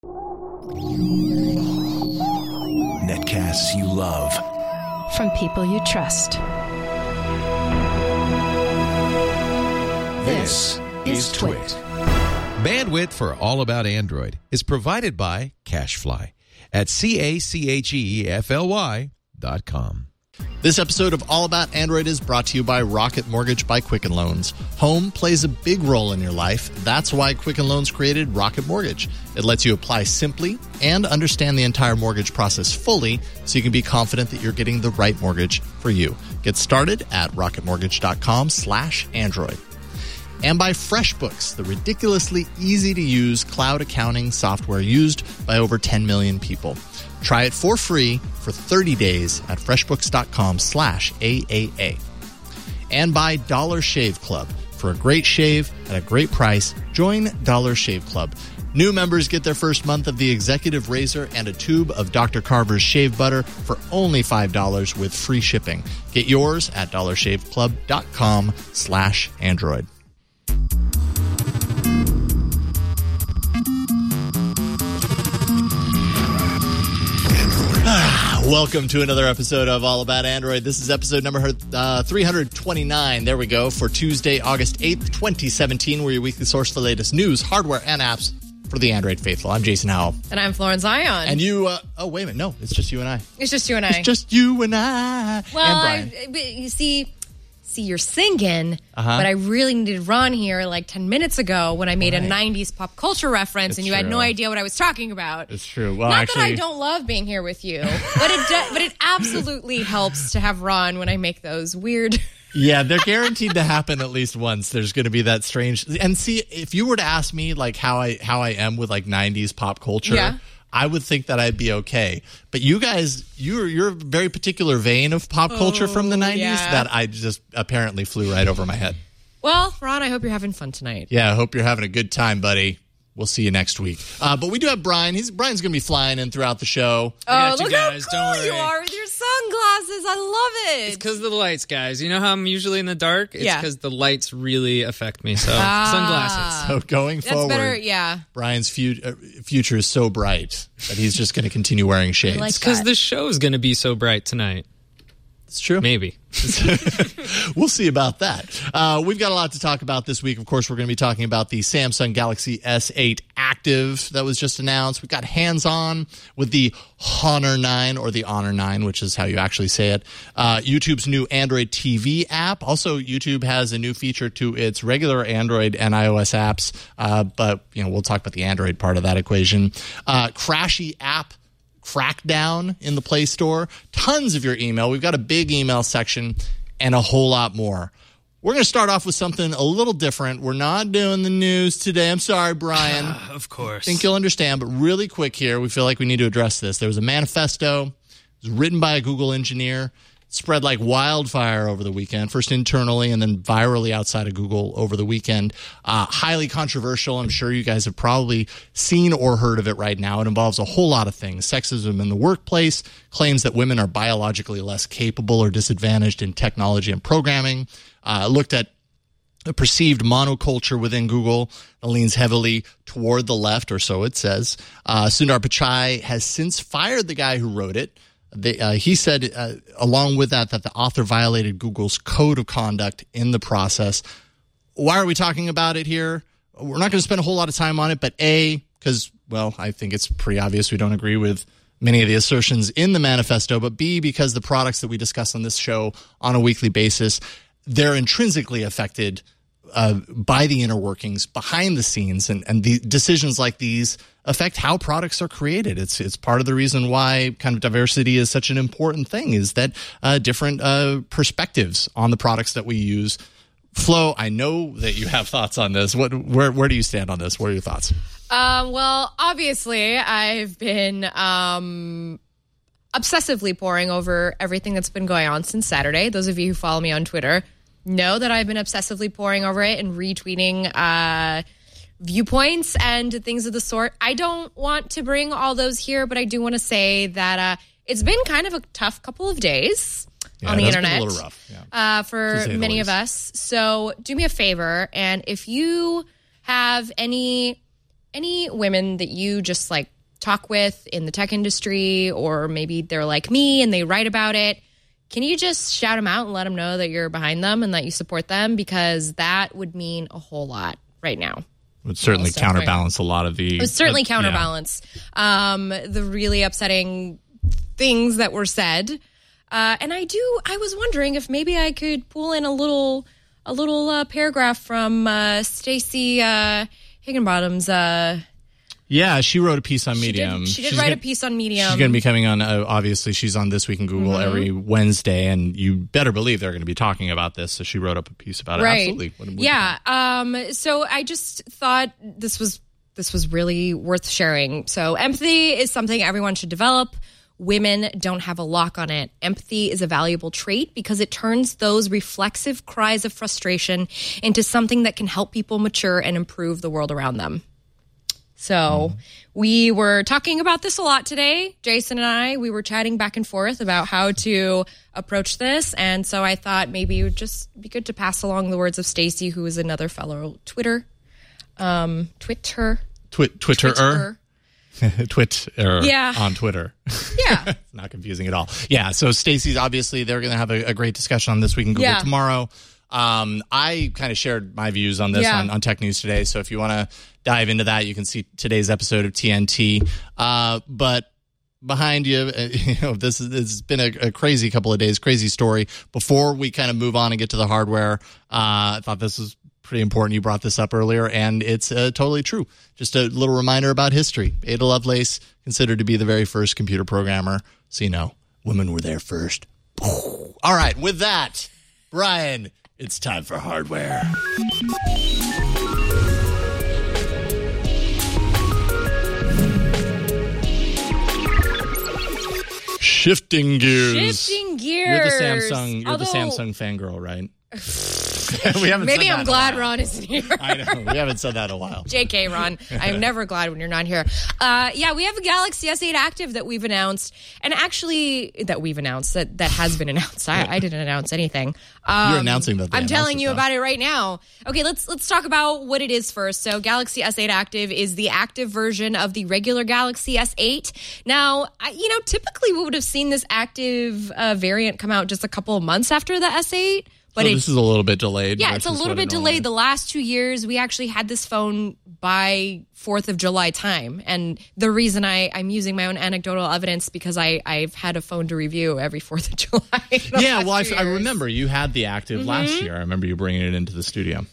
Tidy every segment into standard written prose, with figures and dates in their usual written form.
Netcasts you love. From people you trust. This is Twit. Bandwidth for All About Android is provided by CacheFly at CacheFly.com. This episode of All About Android is brought to you by Rocket Mortgage by Quicken Loans. Home plays a big role in your life. That's why Quicken Loans created Rocket Mortgage. It lets you apply simply and understand the entire mortgage process fully so you can be confident that you're getting the right mortgage for you. Get started at rocketmortgage.com/Android. And by FreshBooks, the ridiculously easy-to-use cloud accounting software used by over 10 million people. Try it for free for 30 days at freshbooks.com/AAA. And by Dollar Shave Club. For a great shave at a great price, join Dollar Shave Club. New members get their first month of the Executive Razor and a tube of Dr. Carver's shave butter for only $5 with free shipping. Get yours at dollarshaveclub.com/Android. Welcome to another episode of All About Android. This is episode number 329. There we go, for Tuesday, August 8th, 2017. We're your weekly source for the latest news, hardware, and apps for the Android faithful. I'm Jason Howell. And I'm Florence Zion. And you, oh, wait a minute. No, it's just you and I. It's just you and I. It's just you and I. Well, and Brian. You see, you're singing, but I really needed Ron here like 10 minutes ago when I made a 90s pop culture reference, and you had no idea what I was talking about. It's true. Well, Not that I don't love being here with you, but it absolutely helps to have Ron when I make those weird... Yeah, they're guaranteed to happen at least once. There's going to be that strange... And see, if you were to ask me like how I am with like 90s pop culture... I would think that I'd be okay. But you guys, you're a very particular vein of pop culture from the 90s that I just apparently flew right over my head. Well, Ron, I hope you're having fun tonight. Yeah, I hope you're having a good time, buddy. We'll see you next week. But we do have Brian. Brian's going to be flying in throughout the show. Oh, look how cool you are with your sunglasses. I love it. It's because of the lights, guys. You know how I'm usually in the dark? It's because the lights really affect me. So sunglasses. So going forward, better, Brian's future is so bright that he's just going to continue wearing shades. It's because the show is going to be so bright tonight. It's true. Maybe. We'll see about that. We've got a lot to talk about this week. Of course, we're going to be talking about the Samsung Galaxy S8 Active that was just announced. We've got hands-on with the Honor 9, or the Honor 9, which is how you actually say it. YouTube's new Android TV app. Also, YouTube has a new feature to its regular Android and iOS apps, but we'll talk about the Android part of that equation. Crashy app crackdown in the Play Store. Tons of your email. We've got a big email section and a whole lot more. We're going to start off with something a little different. We're not doing the news today. I'm sorry, Brian. Of course. I think you'll understand, but really quick here, we feel like we need to address this. There was a manifesto. It was written by a Google engineer. Spread like wildfire over the weekend, first internally and then virally outside of Google over the weekend. Highly controversial. I'm sure you guys have probably seen or heard of it right now. It involves a whole lot of things. Sexism in the workplace, claims that women are biologically less capable or disadvantaged in technology and programming. Looked at a perceived monoculture within Google that leans heavily toward the left, or so it says. Sundar Pichai has since fired the guy who wrote it. He said, along with that the author violated Google's code of conduct in the process. Why are we talking about it here? We're not going to spend a whole lot of time on it, but because, I think it's pretty obvious we don't agree with many of the assertions in the manifesto, but B, because the products that we discuss on this show on a weekly basis, they're intrinsically affected by the inner workings behind the scenes, and the decisions like these affect how products are created. It's part of the reason why kind of diversity is such an important thing, is that different perspectives on the products that we use. Flo, I know that you have thoughts on this. Where do you stand on this? What are your thoughts? Well, obviously, I've been obsessively poring over everything that's been going on since Saturday. Those of you who follow me on Twitter know that I've been obsessively poring over it and retweeting viewpoints and things of the sort. I don't want to bring all those here, but I do want to say that it's been kind of a tough couple of days on the internet. Been a little rough, for many of us. So do me a favor, and if you have any any women that you just like talk with in the tech industry, or maybe they're like me and they write about it, can you just shout them out and let them know that you're behind them and that you support them? Because that would mean a whole lot right now. It would certainly counterbalance a lot of the... It would certainly counterbalance the really upsetting things that were said. And I was wondering if maybe I could pull in a little paragraph from Stacey Higginbottom's... Yeah, she wrote a piece on Medium. She did write a piece on Medium. She's going to be coming on, obviously, she's on This Week in Google every Wednesday, and you better believe they're going to be talking about this, so she wrote up a piece about it. Right. Absolutely. So I just thought this was really worth sharing. So empathy is something everyone should develop. Women don't have a lock on it. Empathy is a valuable trait because it turns those reflexive cries of frustration into something that can help people mature and improve the world around them. So we were talking about this a lot today. Jason and I, we were chatting back and forth about how to approach this. And so I thought maybe it would just be good to pass along the words of Stacey, who is another fellow Twitterer. On Twitter. Yeah. It's not confusing at all. Yeah, so Stacey's obviously, they're going to have a great discussion on This Week in Google tomorrow. I kind of shared my views on this on Tech News Today. So if you want to dive into that, you can see today's episode of TNT. But behind you, this has been a crazy couple of days, crazy story. Before we kind of move on and get to the hardware, I thought this was pretty important. You brought this up earlier, and it's totally true. Just a little reminder about history. Ada Lovelace, considered to be the very first computer programmer. So, women were there first. All right, with that, Brian, it's time for hardware. Shifting gears. You're the Samsung fangirl, right? Maybe I'm glad Ron isn't here. I know. We haven't said that in a while. JK, Ron. I'm never glad when you're not here. We have a Galaxy S8 Active that we've announced. And actually, that has been announced. I didn't announce anything. You're announcing that. I'm telling you about it right now. Okay, let's talk about what it is first. So Galaxy S8 Active is the active version of the regular Galaxy S8. Now, typically we would have seen this active variant come out just a couple of months after the S8. But this is a little bit delayed. Yeah, it's a little bit delayed. The last 2 years, we actually had this phone by 4th of July time. And the reason I'm using my own anecdotal evidence because I've had a phone to review every 4th of July. Yeah, well, I remember you had the Active last year. I remember you bringing it into the studio.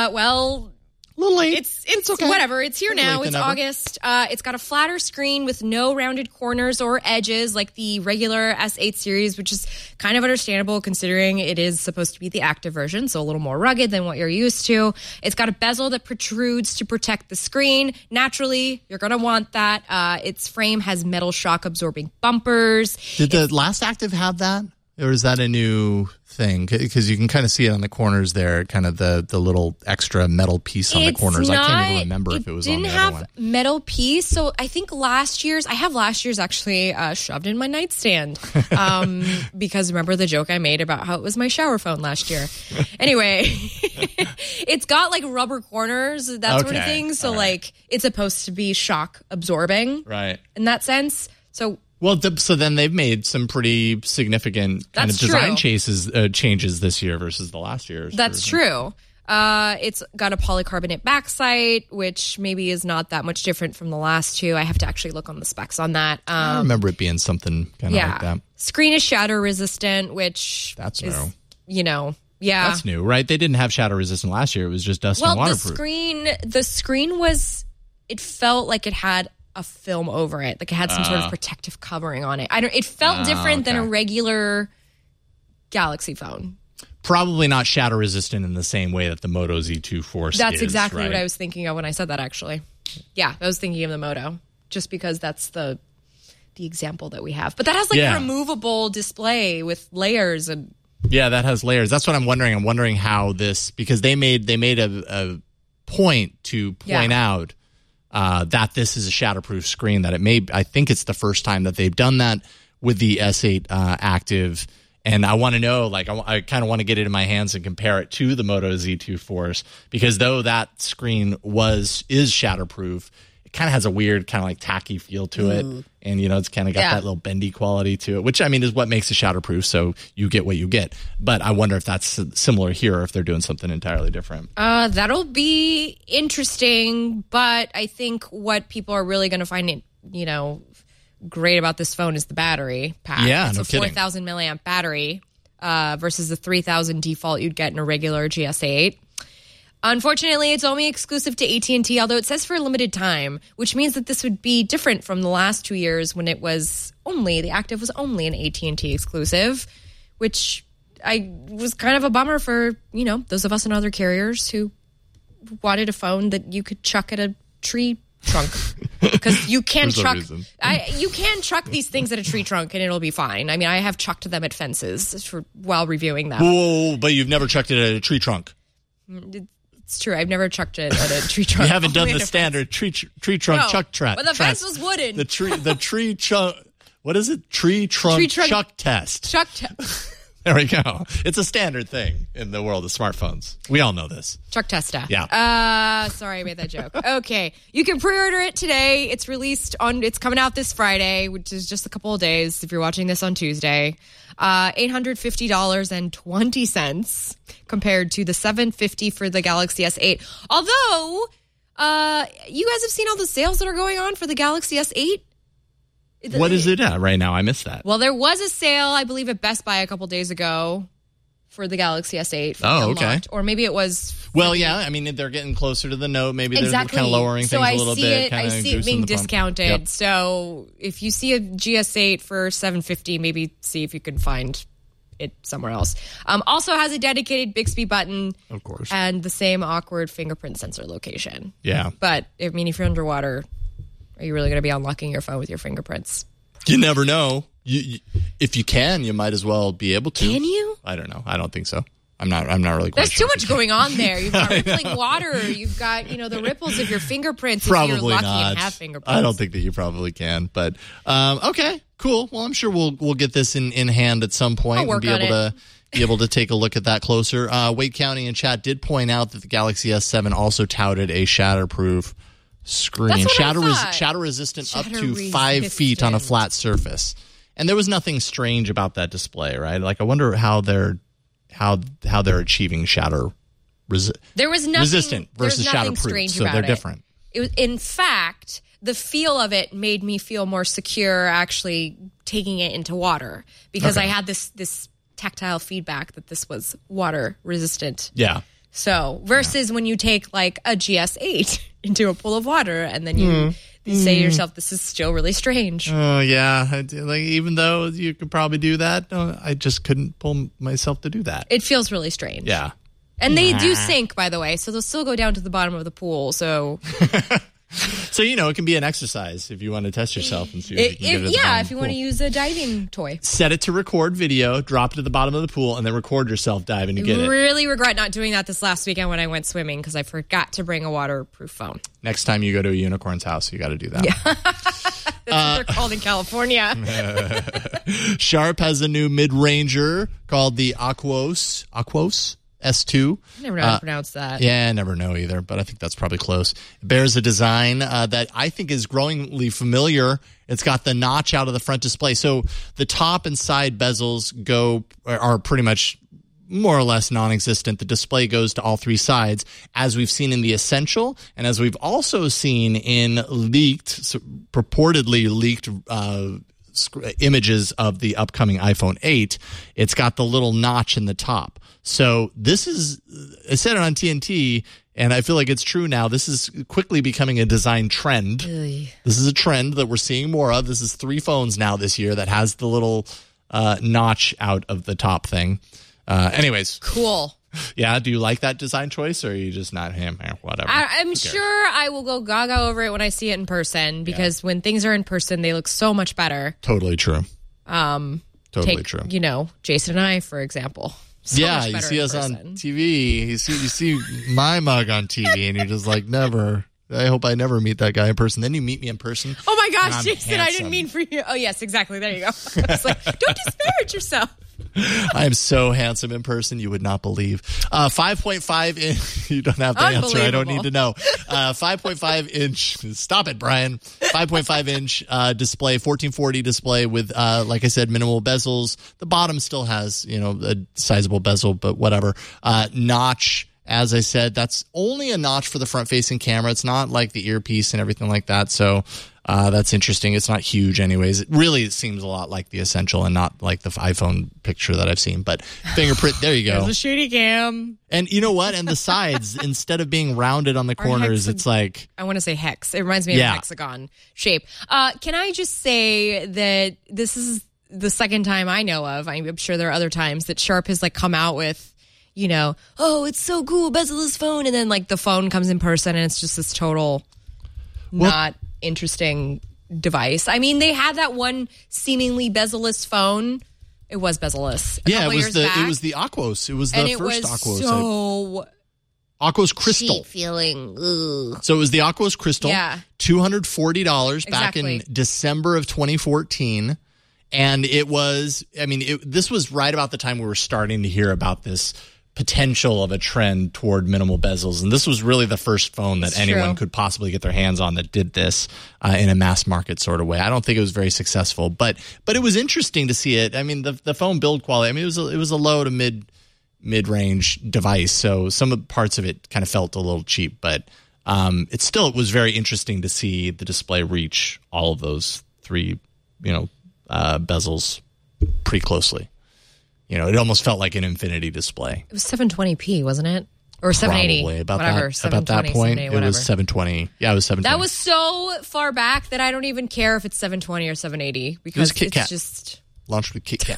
A little late. It's okay. Whatever. It's here now. It's August. It's got a flatter screen with no rounded corners or edges like the regular S8 series, which is kind of understandable considering it is supposed to be the active version, so a little more rugged than what you're used to. It's got a bezel that protrudes to protect the screen. Naturally, you're going to want that. Its frame has metal shock-absorbing bumpers. Did the last Active have that? Or is that a new thing? Because you can kind of see it on the corners there, kind of the little extra metal piece on the corners. I can't even remember if it was on the other one. It didn't have metal piece. So I think I have last year's actually shoved in my nightstand. Because remember the joke I made about how it was my shower phone last year. Anyway, it's got like rubber corners, that sort of thing. So it's supposed to be shock absorbing. Right. In that sense. So then they've made some pretty significant kind of design changes this year versus the last year's. That's true. It's got a polycarbonate backside, which maybe is not that much different from the last two. I have to actually look on the specs on that. I remember it being something kind of like that. Screen is shatter resistant, which that's new. Yeah. That's new, right? They didn't have shatter resistant last year. It was just dust and waterproof. The screen was, it felt like it had a film over it, like it had some sort of protective covering on it. It felt different than a regular Galaxy phone. Probably not shatter resistant in the same way that the Moto Z2 Force. That's exactly what I was thinking of when I said that. Actually, yeah, I was thinking of the Moto, just because that's the example that we have. But that has a removable display with layers and. Yeah, that has layers. That's what I'm wondering. I'm wondering how this, because they made a point to point out. That this is a shatterproof screen, that I think it's the first time that they've done that with the S8 Active. And I want to know, I kind of want to get it in my hands and compare it to the Moto Z2 Force, because though that screen is shatterproof, kind of has a weird kind of like tacky feel to it. And, it's kind of got that little bendy quality to it, which, I mean, is what makes it shatterproof. So you get what you get. But I wonder if that's similar here or if they're doing something entirely different. That'll be interesting. But I think what people are really going to find, great about this phone is the battery pack. Yeah, it's no a kidding. 4,000 milliamp battery versus the 3,000 default you'd get in a regular GS8. Unfortunately, it's only exclusive to AT&T, although it says for a limited time, which means that this would be different from the last 2 years when the Active was only an AT&T exclusive, which was kind of a bummer for, those of us in other carriers who wanted a phone that you could chuck at a tree trunk. Because you can chuck these things at a tree trunk and it'll be fine. I mean, I have chucked them at fences while reviewing them. Whoa, but you've never chucked it at a tree trunk. It's true. I've never chucked it at a tree trunk. You haven't done the standard tree trunk chuck trap. But the fence was wooden. The tree trunk. What is it? Tree trunk chuck test. Chuck test. There we go. It's a standard thing in the world of smartphones. We all know this. Chuck testa. Yeah. Sorry I made that joke. Okay. You can pre-order it today. It's it's coming out this Friday, which is just a couple of days if you're watching this on Tuesday. $850.20 compared to the $750 for the Galaxy S8. Although, you guys have seen all the sales that are going on for the Galaxy S8? What is it at right now? I missed that. Well, there was a sale, I believe, at Best Buy a couple days ago for the Galaxy S8. Oh, okay. Or maybe it was... Well, yeah. I mean, they're getting closer to the Note. Maybe they're kind of lowering things a little bit. I see it being discounted. Yep. So if you see a GS8 for $750, maybe see if you can find it somewhere else. Also has a dedicated Bixby button. Of course. And the same awkward fingerprint sensor location. Yeah. But, I mean, if you're underwater... Are you really going to be unlocking your phone with your fingerprints? You never know. If you can, you might as well be able to. Can you? I don't know. I don't think so. I'm not really quite There's sure. too much going on there. You've got rippling water. You've got, the ripples of your fingerprints. Probably if you're lucky not. And have fingerprints. I don't think that you probably can. But, okay, cool. Well, I'm sure we'll get this in hand at some point. I'll work on it. Be able to take a look at that closer. Wade County in chat did point out that the Galaxy S7 also touted a shatterproof screen. Shatter resistant up to 5 feet on a flat surface. And there was nothing strange about that display, right? Like, I wonder how they're achieving shatter resistant versus shatterproof. So they're different. In fact, the feel of it made me feel more secure actually taking it into water because I had this tactile feedback that this was water resistant. Yeah. So versus when you take like a GS8 into a pool of water and then you say to yourself, this is still really strange. Oh, yeah. Like, even though you could probably do that, I just couldn't pull myself to do that. It feels really strange. Yeah. And they do sink, by the way, so they'll still go down to the bottom of the pool. So... So, it can be an exercise if you want to test yourself and see if you can get it if you want to use a diving toy. Set it to record video, drop it at the bottom of the pool, and then record yourself diving to get it. I really regret not doing that this last weekend when I went swimming because I forgot to bring a waterproof phone. Next time you go to a unicorn's house, you got to do that. Yeah. That's what they're called in California. Sharp has a new mid-ranger called the Aquos S2. I never know how to pronounce that. Yeah, I never know either, but I think that's probably close. It bears a design that I think is growingly familiar. It's got the notch out of the front display. So the top and side bezels are pretty much more or less non-existent. The display goes to all three sides, as we've seen in the Essential, and as we've also seen in purportedly leaked images of the upcoming iPhone 8. It's got the little notch in the top. So this is, I said it on TNT, and I feel like it's true now. This is quickly becoming a design trend. This is a trend that we're seeing more of. This is 3 phones now this year that has the little notch out of the top thing. Anyways. Cool. Yeah, do you like that design choice, or are you just not him? Whatever. I'm sure I will go gaga over it when I see it in person, because when things are in person, they look so much better. Totally true. Totally true. Jason and I, for example. You see us on TV. You see my mug on TV, and you're just like, never. I hope I never meet that guy in person. Then you meet me in person. Oh my gosh, Jason, handsome. I didn't mean for you. Oh yes, exactly. There you go. I was like, don't disparage yourself. I am so handsome in person, you would not believe. 5.5 inch. You don't have to answer. I don't need to know. 5.5 inch. Stop it, Brian. 5.5 inch display, 1440 display with, like I said, minimal bezels. The bottom still has, a sizable bezel, but whatever. Notch. As I said, that's only a notch for the front-facing camera. It's not like the earpiece and everything like that. So that's interesting. It's not huge anyways. It seems a lot like the Essential and not like the iPhone picture that I've seen. But fingerprint, there you go. There's a shooty cam. And you know what? And the sides, instead of being rounded on the corners, it's like... I want to say hex. It reminds me of a hexagon shape. Can I just say that this is the second time I know of, I'm sure there are other times, that Sharp has come out with, oh, it's so cool, bezel-less phone, and then the phone comes in person and it's just this total not interesting device. I mean, they had that one seemingly bezel-less phone. It was bezel-less. Yeah, it was the Aquos. It was the first Aquos. So Aquos Crystal. cheap feeling. Ugh. So it was the Aquos Crystal. Yeah. $240 back in December of 2014. And it was, this was right about the time we were starting to hear about this potential of a trend toward minimal bezels. And this was really the first phone that anyone could possibly get their hands on that did this in a mass market sort of way. I don't think it was very successful, but it was interesting to see it. I mean, the phone build quality, it was a low to mid-range device. So some of the parts of it kind of felt a little cheap, but it was very interesting to see the display reach all of those three, bezels pretty closely. It almost felt like an infinity display. It was 720p, wasn't it? Or 780? Probably. About that point, it was 720. Yeah, it was 720. That was so far back that I don't even care if it's 720 or 780 because it's just launched with Kit Kat.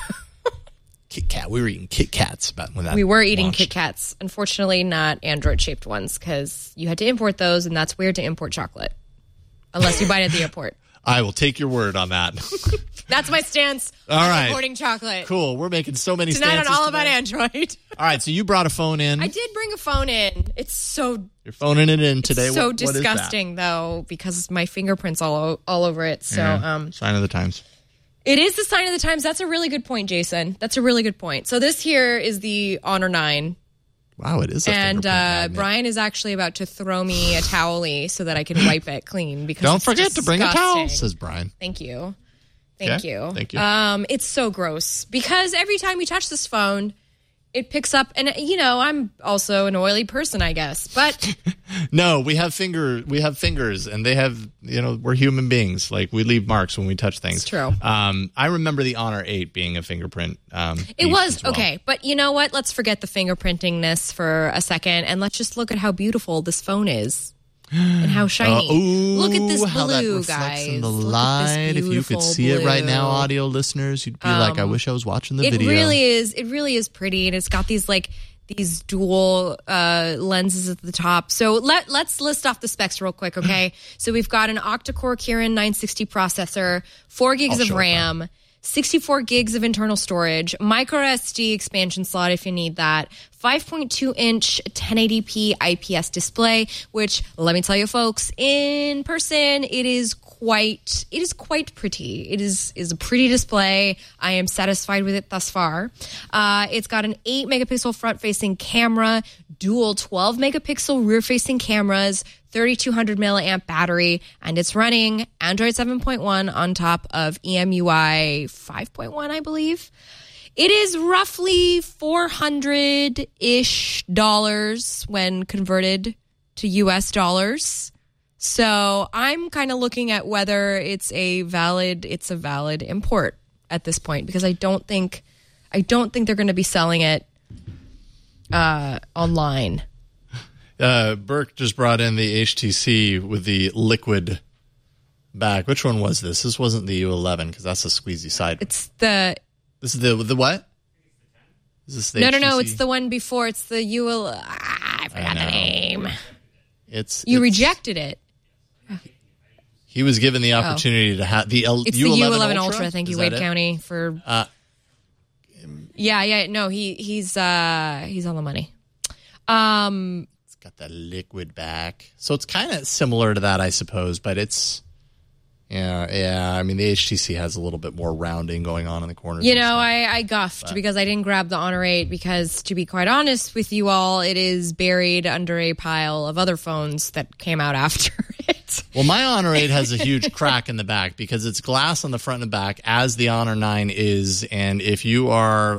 Kit Kat. We were eating Kit Kats when that. We were eating launched. Kit Kats. Unfortunately, not Android-shaped ones because you had to import those, and that's weird to import chocolate unless you buy it at the airport. I will take your word on that. That's my stance on importing chocolate. Cool. We're making so many tonight stances on All About Android. All right, so you brought a phone in. I did bring a phone in. It's so... You're phoning it in today. It's so disgusting, though, because my fingerprint's all over it. So, sign of the times. It is the sign of the times. That's a really good point, Jason. That's a really good point. So this here is the Honor 9. Wow, it is a And fingerprint Brian is actually about to throw me a towel-y so that I can wipe it clean. Because don't forget to bring a towel, disgusting. says Brian. Thank you. Thank you. It's so gross because every time we touch this phone, it picks up, and I'm also an oily person, I guess. But no, we have fingers, and they have, we're human beings. Like we leave marks when we touch things. It's true. I remember the Honor 8 being a fingerprint. It was okay, but you know what? Let's forget the fingerprintingness for a second, and let's just look at how beautiful this phone is. And how shiny. Look at this blue, how that reflects guys. In the light. If you could see it right now, audio listeners, you'd be like, I wish I was watching the video. It really is pretty, and it's got these these dual lenses at the top. So let's list off the specs real quick, okay? So we've got an octa-core Kirin 960 processor, 4 gigs of RAM, 64 gigs of internal storage, micro SD expansion slot if you need that, 5.2-inch 1080p IPS display, which, let me tell you folks, in person, it is quite pretty. It is a pretty display. I am satisfied with it thus far. It's got an 8-megapixel front-facing camera, dual 12-megapixel rear-facing cameras, 3,200 milliamp battery, and it's running Android 7.1 on top of EMUI 5.1, I believe. It is roughly $400-ish when converted to US dollars. So I'm kind of looking at whether it's a valid import at this point, because I don't think they're going to be selling it online. Burke just brought in the HTC with the liquid back. Which one was this? This wasn't the U11 because that's a squeezy side. It's the... This is the what? Is this the HTC? No. It's the one before. It's the UL... I forgot the name. You rejected it. He was given the opportunity to have the U11 It's the U11 Ultra. Thank you, Wade County, for... Yeah. No, he's on the money. It's got that liquid back. So it's kind of similar to that, I suppose, but it's Yeah. I mean, the HTC has a little bit more rounding going on in the corners. I guffed because I didn't grab the Honor 8 because, to be quite honest with you all, it is buried under a pile of other phones that came out after it. Well, my Honor 8 has a huge crack in the back because it's glass on the front and back, as the Honor 9 is. And if you are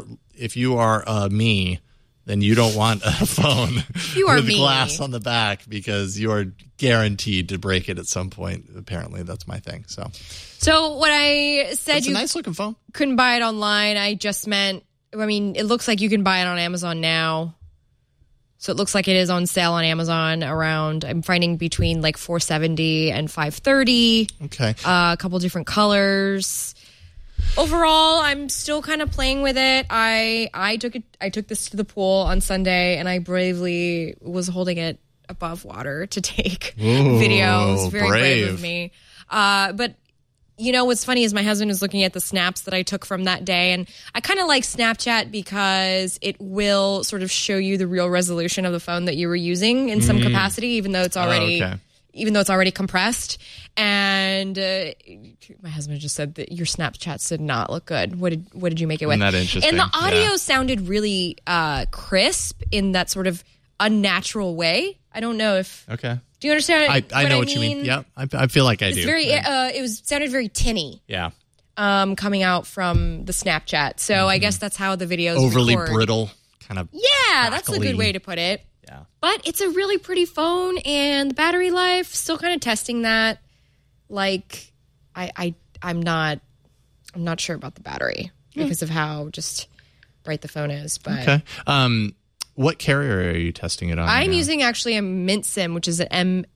me, then you don't want a phone with glass on the back because you are guaranteed to break it at some point. Apparently, that's my thing. So when I said it's a nice looking phone, couldn't buy it online, I just meant, it looks like you can buy it on Amazon now. So it looks like it is on sale on Amazon around, I'm finding between like $470 and $530. Okay. A couple different colors. Overall, I'm still kind of playing with it. I took this to the pool on Sunday, and I bravely was holding it above water to take videos. Very brave of me. But what's funny is my husband is looking at the snaps that I took from that day, and I kind of like Snapchat because it will sort of show you the real resolution of the phone that you were using in some capacity, even though it's already. Even though it's already compressed. And my husband just said that your Snapchats did not look good. What did you make it with? Isn't that interesting? And the audio sounded really crisp in that sort of unnatural way. I don't know if... Okay. Do you understand I know what you mean. Yeah, I feel like I do. It sounded very tinny. Yeah. Coming out from the Snapchat. So I guess that's how the videos overly record. Brittle, kind of. Yeah, that's a good way to put it. Yeah. But it's a really pretty phone, and the battery life, still kind of testing that. Like, I'm not sure about the battery because of how just bright the phone is. But okay. What carrier are you testing it on? I'm using actually a Mint SIM, which is an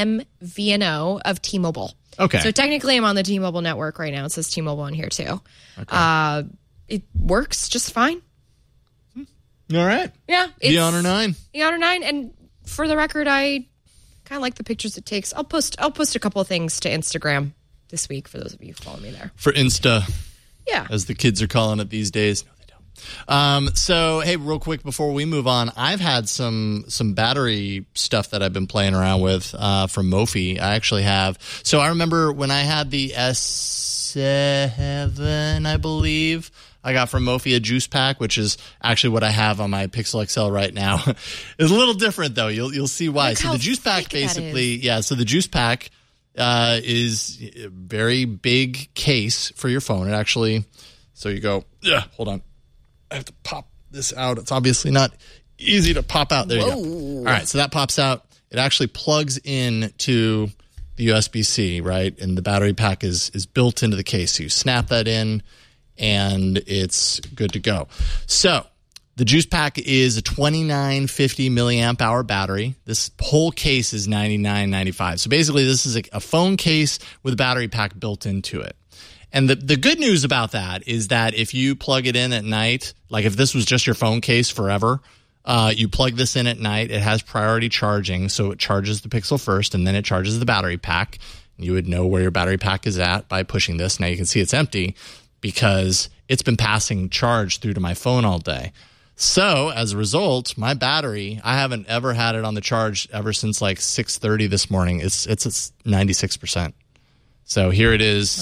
MVNO of T-Mobile. Okay. So technically, I'm on the T-Mobile network right now. It says T-Mobile on here too. Okay. It works just fine. All right. Yeah. The Honor 9. The Honor 9. And for the record, I kind of like the pictures it takes. I'll post a couple of things to Instagram this week for those of you who follow me there. For Insta. Yeah. As the kids are calling it these days. No, they don't. So, hey, real quick before we move on, I've had some battery stuff that I've been playing around with from Mophie. I actually have. So I remember when I had the S7, I believe, I got from Mophie a juice pack, which is actually what I have on my Pixel XL right now. It's a little different, though. You'll see why. So the juice pack basically, so the juice pack is a very big case for your phone. It actually, so you go, hold on. I have to pop this out. It's obviously not easy to pop out. There you go. All right, so that pops out. It actually plugs in to the USB-C, right? And the battery pack is built into the case. So you snap that in, and it's good to go. So the juice pack is a 2950 milliamp hour battery. This whole case is $99.95. So basically, this is a phone case with a battery pack built into it. And the good news about that is that if you plug it in at night, like if this was just your phone case forever, you plug this in at night, it has priority charging. So it charges the Pixel first, and then it charges the battery pack. You would know where your battery pack is at by pushing this. Now you can see it's empty, because it's been passing charge through to my phone all day. So as a result, my battery, I haven't ever had it on the charge ever since like 6:30 this morning. It's at 96%. So here it is,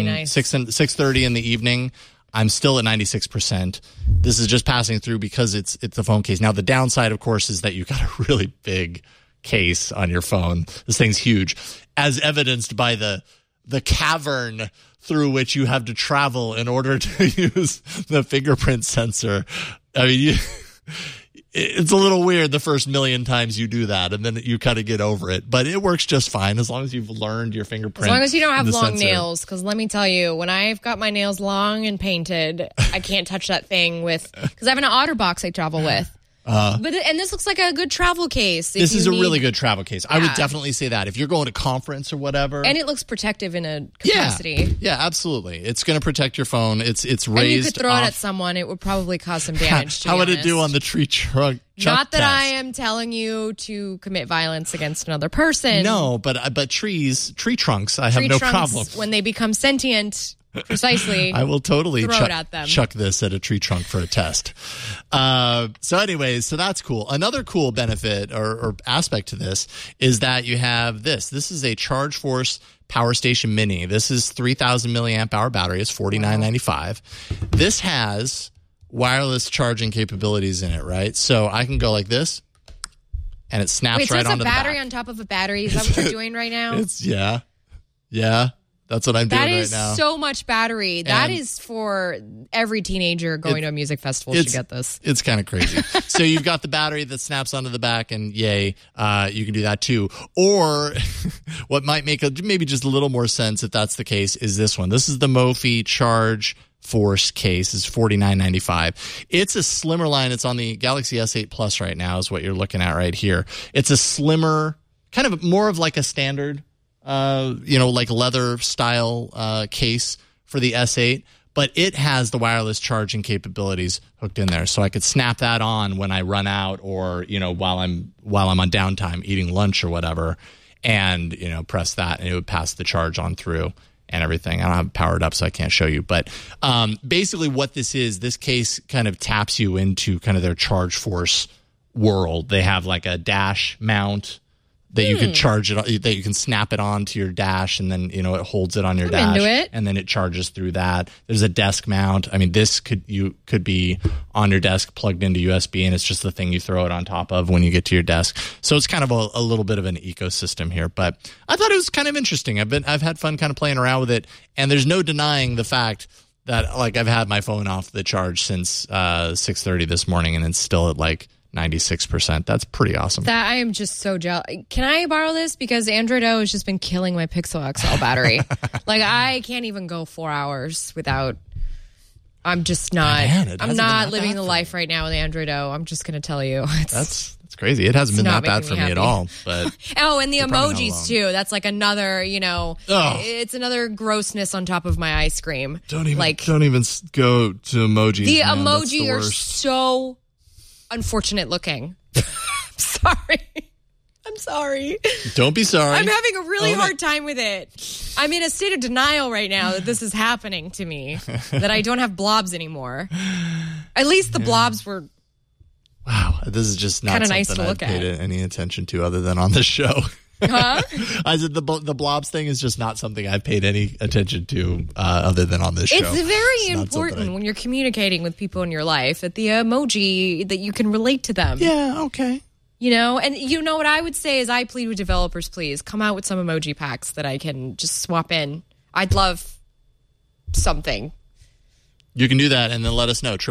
6:30 in the evening. I'm still at 96%. This is just passing through because it's the phone case. Now the downside, of course, is that you've got a really big case on your phone. This thing's huge, as evidenced by the cavern through which you have to travel in order to use the fingerprint sensor. I mean, it's a little weird the first million times you do that, and then you kind of get over it. But it works just fine as long as you've learned your fingerprint. As long as you don't have long nails, because let me tell you, when I've got my nails long and painted, I can't touch that thing because I have an OtterBox I travel with. And this looks like a good travel case. This is a really good travel case. Yeah. I would definitely say that. If you're going to conference or whatever. And it looks protective in a capacity. Yeah, absolutely. It's going to protect your phone. It's raised. And you could throw it at someone. It would probably cause some damage, How would it do on the tree trunk? Not that I am telling you to commit violence against another person. No, but tree trunks, I have no problem. When they become sentient, precisely. I will totally chuck this at a tree trunk for a test. So anyways, so that's cool. Another cool benefit or aspect to this is that you have this. This is a ChargeForce Power Station Mini. This is 3,000 milliamp hour battery. It's $49.95. This has wireless charging capabilities in it, right? So I can go like this, and it snaps right onto the back. Wait, so it's a battery on top of a battery? Is that what you're doing right now? Yeah. That's what I'm doing right now. That is so much battery. That is for every teenager going to a music festival should get this. It's kind of crazy. So you've got the battery that snaps onto the back, and yay, you can do that too. Or what might make maybe just a little more sense if that's the case is this one. This is the Mophie Charge Force case. It's $49.95. It's a slimmer line. It's on the Galaxy S8 Plus right now is what you're looking at right here. It's a slimmer, kind of more of like a standard like leather style case for the S8, but it has the wireless charging capabilities hooked in there. So I could snap that on when I run out or, while I'm on downtime eating lunch or whatever, and, press that and it would pass the charge on through and everything. I don't have it powered up, so I can't show you. But basically what this case kind of taps you into kind of their Charge Force world. They have like a dash mount that you can charge it, that you can snap it onto your dash, and then, it holds it on your dash, and then it charges through that. There's a desk mount. I mean, this could be on your desk plugged into USB, and it's just the thing you throw it on top of when you get to your desk. So it's kind of a little bit of an ecosystem here, but I thought it was kind of interesting. I've had fun kind of playing around with it, and there's no denying the fact that like I've had my phone off the charge since 6:30 this morning, and it's still at like 96%. That's pretty awesome. That I am just so jealous. Can I borrow this? Because Android O has just been killing my Pixel XL battery. Like I can't even go 4 hours without. I'm just not. I'm not living the life right now with Android O. I'm just going to tell you. That's crazy. It hasn't been that bad for me at all. But and the emojis too. That's like another. It's another grossness on top of my ice cream. Don't even go to emojis. The emoji are so unfortunate looking. I'm sorry. Don't be sorry. I'm having a really hard time with it. I'm in a state of denial right now that this is happening to me, that I don't have blobs anymore. At least the blobs were. Wow, this is just not something nice to look I've paid any attention to other than on this show. Huh? I said the blobs thing is just not something I've paid any attention to other than on this show. It's very important when you're communicating with people in your life that the emoji, that you can relate to them. Yeah, okay. And you know what I would say is I plead with developers, please come out with some emoji packs that I can just swap in. I'd love something. You can do that and then let us know,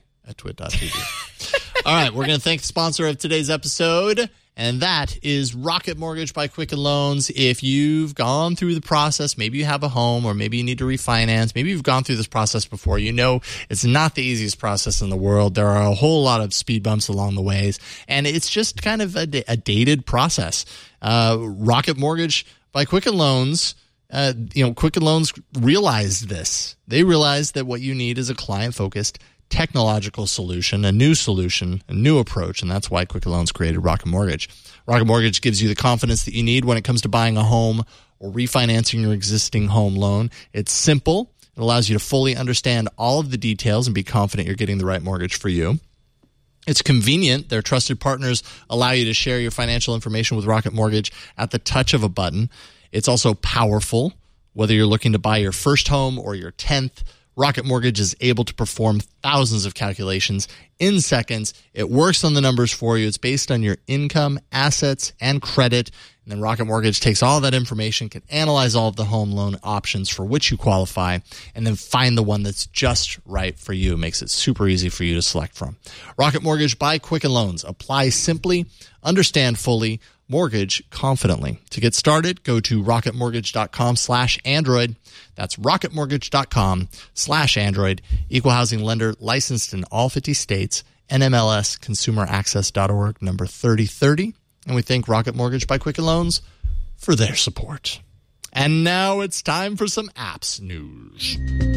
AAA@twit.tv. All right, we're going to thank the sponsor of today's episode, and that is Rocket Mortgage by Quicken Loans. If you've gone through the process, maybe you have a home or maybe you need to refinance, maybe you've gone through this process before, it's not the easiest process in the world. There are a whole lot of speed bumps along the ways, and it's just kind of a dated process. Rocket Mortgage by Quicken Loans, Quicken Loans realized this. They realized that what you need is a client-focused technological solution, a new approach, and that's why Quicken Loans created Rocket Mortgage. Rocket Mortgage gives you the confidence that you need when it comes to buying a home or refinancing your existing home loan. It's simple. It allows you to fully understand all of the details and be confident you're getting the right mortgage for you. It's convenient. Their trusted partners allow you to share your financial information with Rocket Mortgage at the touch of a button. It's also powerful. Whether you're looking to buy your first home or your 10th, Rocket Mortgage is able to perform thousands of calculations in seconds. It works on the numbers for you. It's based on your income, assets, and credit. And then Rocket Mortgage takes all that information, can analyze all of the home loan options for which you qualify, and then find the one that's just right for you. It makes it super easy for you to select from. Rocket Mortgage by Quicken Loans. Apply simply, understand fully, mortgage confidently. To get started, go to rocketmortgage.com/Android. That's rocketmortgage.com/Android. Equal housing lender, licensed in all 50 states. NMLS consumeraccess.org, number 3030. And we thank Rocket Mortgage by Quicken Loans for their support. And now it's time for some apps news.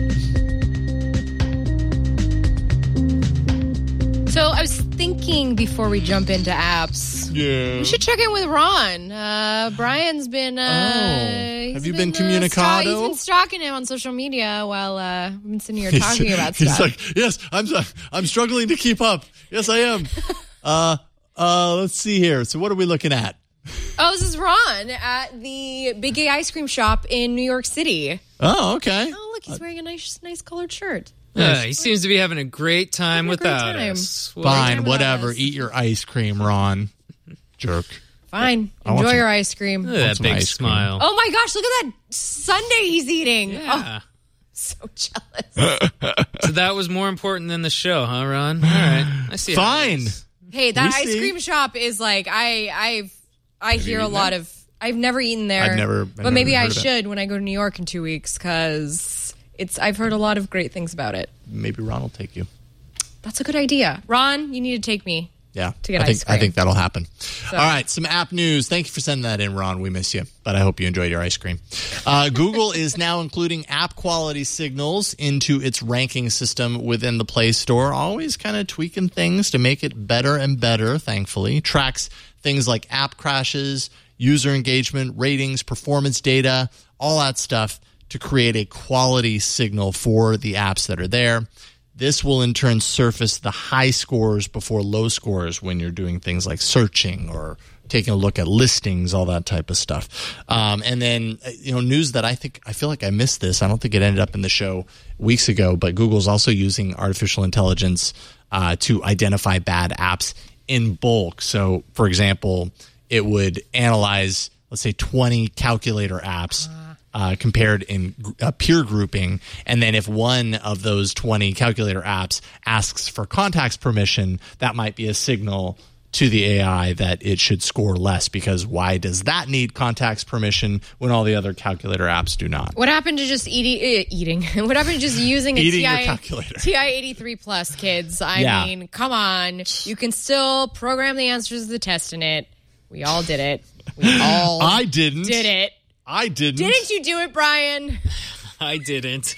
So I was thinking before we jump into apps, we should check in with Ron. Brian's been... have you been communicado? He's been stalking him on social media while we've been sitting here talking about stuff. He's like, yes, I'm struggling to keep up. Yes, I am. Let's see here. So what are we looking at? Oh, this is Ron at the Big Gay Ice Cream Shop in New York City. Oh, okay. Oh, look, he's wearing a nice colored shirt. He seems to be having a great time without us. Fine, whatever. Eat your ice cream, Ron. Jerk. Fine. Enjoy your ice cream. Look at that big smile. Oh my gosh, look at that sundae he's eating. Yeah. Oh, so jealous. So that was more important than the show, huh, Ron? All right. I see. Fine. Hey, that ice cream shop is like I hear a lot of. I've never eaten there. But maybe I should when I go to New York in 2 weeks because I've heard a lot of great things about it. Maybe Ron will take you. That's a good idea. Ron, you need to take me. Yeah, to get ice cream. I think that'll happen. So. All right, some app news. Thank you for sending that in, Ron. We miss you, but I hope you enjoyed your ice cream. Google is now including app quality signals into its ranking system within the Play Store. Always kind of tweaking things to make it better and better, thankfully. Tracks things like app crashes, user engagement, ratings, performance data, all that stuff to create a quality signal for the apps that are there. This will in turn surface the high scores before low scores when you're doing things like searching or taking a look at listings, all that type of stuff. And then, news that I feel like I missed this. I don't think it ended up in the show weeks ago, but Google's also using artificial intelligence to identify bad apps in bulk. So, for example, it would analyze, let's say, 20 calculator apps compared in peer grouping. And then if one of those 20 calculator apps asks for contacts permission, that might be a signal to the AI that it should score less, because why does that need contacts permission when all the other calculator apps do not? What happened to just eating? What happened to just using a TI-83 Plus, kids? I mean, come on. You can still program the answers to the test in it. We all did it. I didn't. Did it. I didn't. Didn't you do it, Brian? I didn't.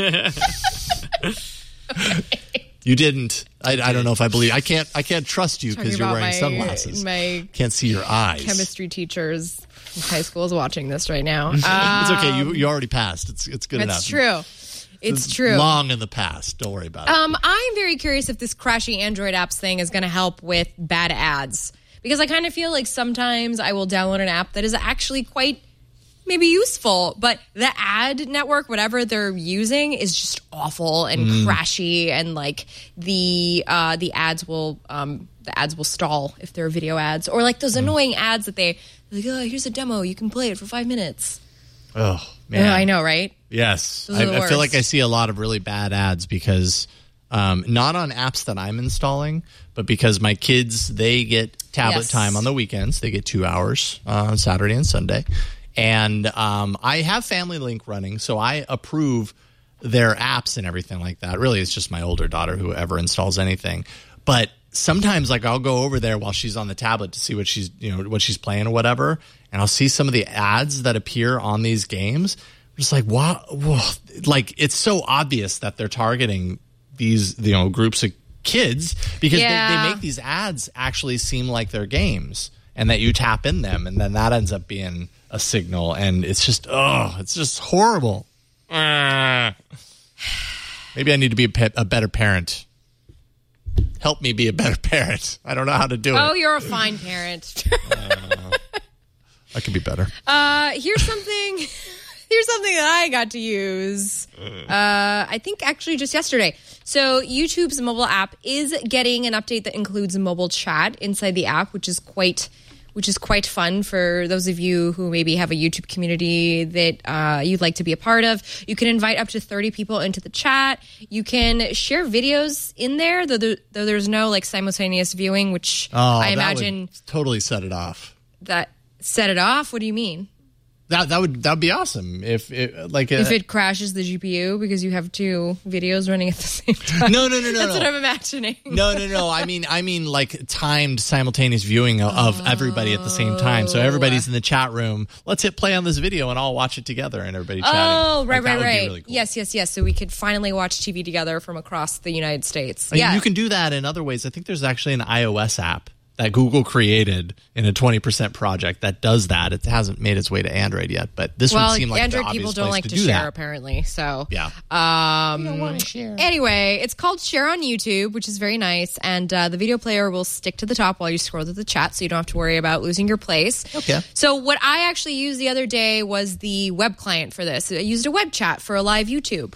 You didn't. I don't know if I believe. I can't trust you because you're wearing sunglasses. Can't see your eyes. Chemistry teachers in high school is watching this right now. It's okay. You already passed. It's good enough. It's true. It's true. Long in the past. Don't worry about it. I'm very curious if this crashy Android apps thing is going to help with bad ads, because I kind of feel like sometimes I will download an app that is actually quite maybe useful, but the ad network, whatever they're using, is just awful and crashy, and like the ads will stall if they're video ads, or like those annoying ads that they like, oh, here's a demo, you can play it for 5 minutes. Oh man, I know, right? Yes, I feel like I see a lot of really bad ads because not on apps that I'm installing, but because my kids, they get tablet time on the weekends. They get 2 hours on Saturday and Sunday. And I have Family Link running, so I approve their apps and everything like that. Really, it's just my older daughter who ever installs anything. But sometimes, like, I'll go over there while she's on the tablet to see what she's playing or whatever, and I'll see some of the ads that appear on these games. I'm just like, wow, like, it's so obvious that they're targeting these groups of kids because they make these ads actually seem like they're games, and that you tap in them, and then that ends up being a signal, and it's just horrible. Maybe I need to be a better parent. Help me be a better parent. I don't know how to do it. Oh, you're a fine parent. I could be better. Here's something that I got to use. I think actually just yesterday. So YouTube's mobile app is getting an update that includes mobile chat inside the app, which is quite fun for those of you who maybe have a YouTube community that you'd like to be a part of. You can invite up to 30 people into the chat. You can share videos in there, though there's no like simultaneous viewing, which I imagine that would totally set it off. That set it off? What do you mean? That would be awesome if it crashes the GPU because you have two videos running at the same time. No. That's what I'm imagining. No. I mean like timed simultaneous viewing of everybody at the same time. So everybody's in the chat room. Let's hit play on this video and I'll watch it together and everybody chatting. Oh, right. Really cool. Yes. So we could finally watch TV together from across the United States. You can do that in other ways. I think there's actually an iOS app that Google created in a 20% project that does that. It hasn't made its way to Android yet, but this would seem like Android the people obvious don't place like to to do share, that. apparently. So Yeah. You don't want to share. Anyway, it's called Share on YouTube, which is very nice, and the video player will stick to the top while you scroll through the chat, so you don't have to worry about losing your place. Okay. So what I actually used the other day was the web client for this. I used a web chat for a live YouTube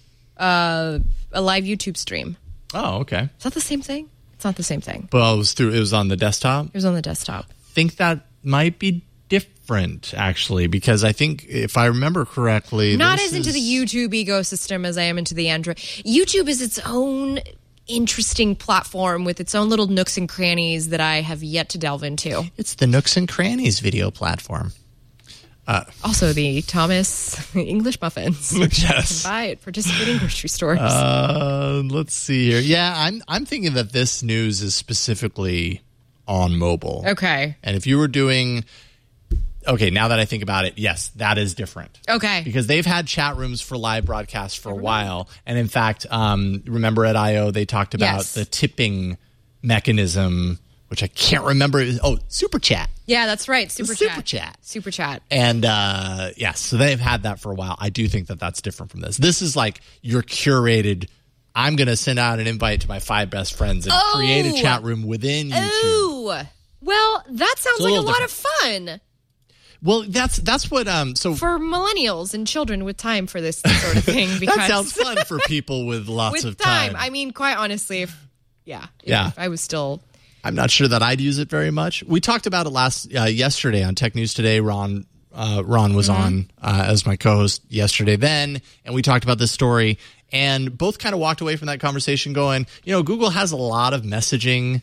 stream. Oh, okay. Is that the same thing? It's not the same thing. Well, it was on the desktop. It was on the desktop. I think that might be different, actually, because I think if I remember correctly, not as into the YouTube ecosystem as I am into the Android. YouTube is its own interesting platform with its own little nooks and crannies that I have yet to delve into. It's the Nooks and Crannies video platform. Also, the Thomas English muffins. Yes. Buy at participating grocery stores. Let's see here. Yeah, I'm thinking that this news is specifically on mobile. Okay. And if you were doing... Okay, now that I think about it, yes, that is different. Okay. Because they've had chat rooms for live broadcasts for a while. And in fact, remember at I.O. they talked about the tipping mechanism, which I can't remember. Super Chat. Yeah, that's right. Super Chat. And yes, so they've had that for a while. I do think that that's different from this. This is like your curated, I'm going to send out an invite to my 5 best friends and create a chat room within YouTube. Ooh. Well, that sounds like a lot of fun. Well, that's what so for millennials and children with time for this sort of thing. Because that sounds fun for people with lots of time. I mean, quite honestly, if I was still, I'm not sure that I'd use it very much. We talked about it yesterday on Tech News Today. Ron was on as my co-host yesterday then, and we talked about this story, and both kind of walked away from that conversation going, Google has a lot of messaging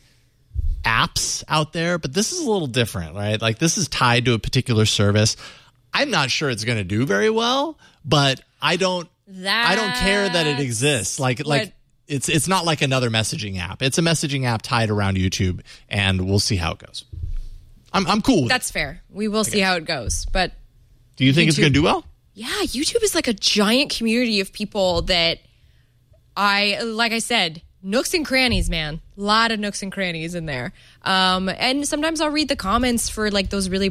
apps out there, but this is a little different, right? Like this is tied to a particular service. I'm not sure it's going to do very well, but I don't care that it exists. Like it's not like another messaging app. It's a messaging app tied around YouTube, and we'll see how it goes. I'm cool with That's fair. We will see how it goes. But do you think it's going to do well? Yeah, YouTube is like a giant community of people that like I said, nooks and crannies, man. A lot of nooks and crannies in there. And sometimes I'll read the comments for like those really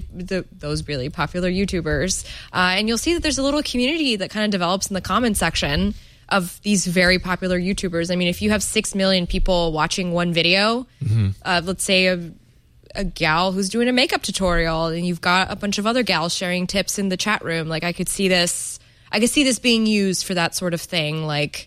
popular YouTubers. And you'll see that there's a little community that kind of develops in the comment section of these very popular YouTubers. I mean, if you have 6 million people watching one video, let's say a gal who's doing a makeup tutorial, and you've got a bunch of other gals sharing tips in the chat room, like I could see this being used for that sort of thing, like,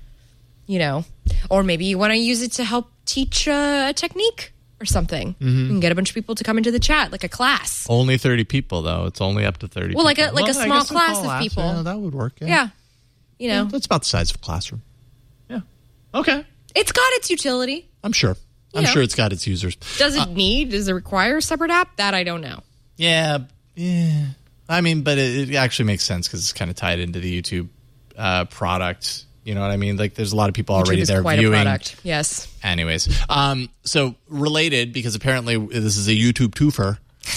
or maybe you want to use it to help teach a technique or something. You can get a bunch of people to come into the chat, like a class. Only 30 people, though. It's only up to 30 well, people. like a small class of people. Yeah, that would work. Yeah. That's about the size of a classroom. Yeah. Okay. It's got its utility. I'm sure. I'm sure it's got its users. Does it require a separate app? That I don't know. Yeah. I mean, but it actually makes sense because it's kind of tied into the YouTube product. You know what I mean? Like, there's a lot of people already YouTube is there quite viewing. A product. Yes. Anyways, so related, because apparently this is a YouTube twofer.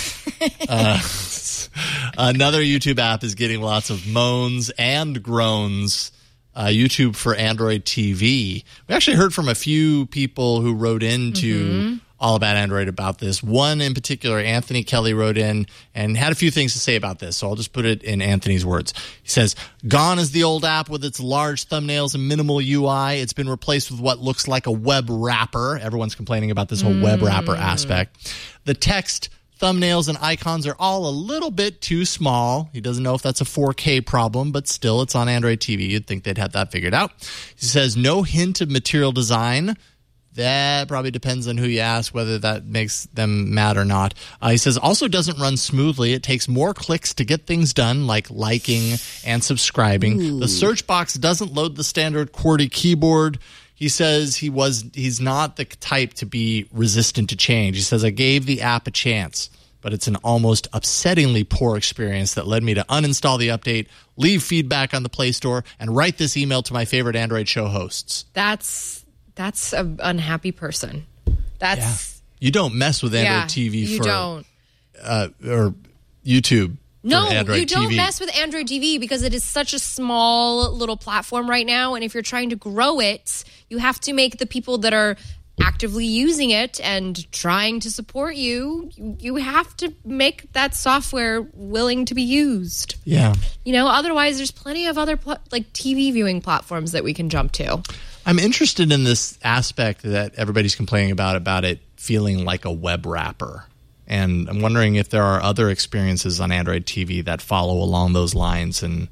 Another YouTube app is getting lots of moans and groans. YouTube for Android TV. We actually heard from a few people who wrote into All About Android about this. One in particular, Anthony Kelly, wrote in and had a few things to say about this, so I'll just put it in Anthony's words. He says, "Gone is the old app with its large thumbnails and minimal UI. It's been replaced with what looks like a web wrapper." Everyone's complaining about this whole web wrapper aspect. "The text, thumbnails, and icons are all a little bit too small." He doesn't know if that's a 4K problem, but still, it's on Android TV. You'd think they'd have that figured out. He says, "No hint of material design." That probably depends on who you ask, whether that makes them mad or not. He says, "Also doesn't run smoothly. It takes more clicks to get things done, like liking and subscribing. Ooh. The search box doesn't load the standard QWERTY keyboard." He says he's not the type to be resistant to change. He says, "I gave the app a chance, but it's an almost upsettingly poor experience that led me to uninstall the update, leave feedback on the Play Store, and write this email to my favorite Android show hosts." That's an unhappy person. You don't mess with Android TV you don't. Or YouTube. No, Android you don't TV. mess with Android TV because it is such a small little platform right now. And if you're trying to grow it, you have to make the people that are actively using it and trying to support you, you have to make that software willing to be used. Yeah. Otherwise there's plenty of other TV viewing platforms that we can jump to. I'm interested in this aspect that everybody's complaining about it feeling like a web wrapper. And I'm wondering if there are other experiences on Android TV that follow along those lines, and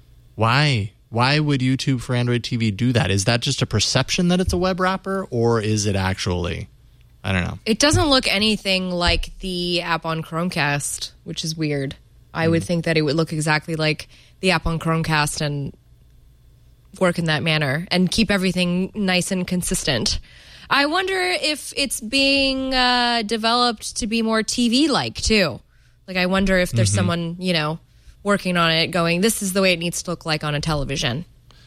why would YouTube for Android TV do that? Is that just a perception that it's a web wrapper, or is it actually? I don't know. It doesn't look anything like the app on Chromecast, which is weird. I would think that it would look exactly like the app on Chromecast and work in that manner and keep everything nice and consistent. I wonder if it's being developed to be more TV-like, too. I wonder if there's someone, working on it going, this is the way it needs to look like on a television.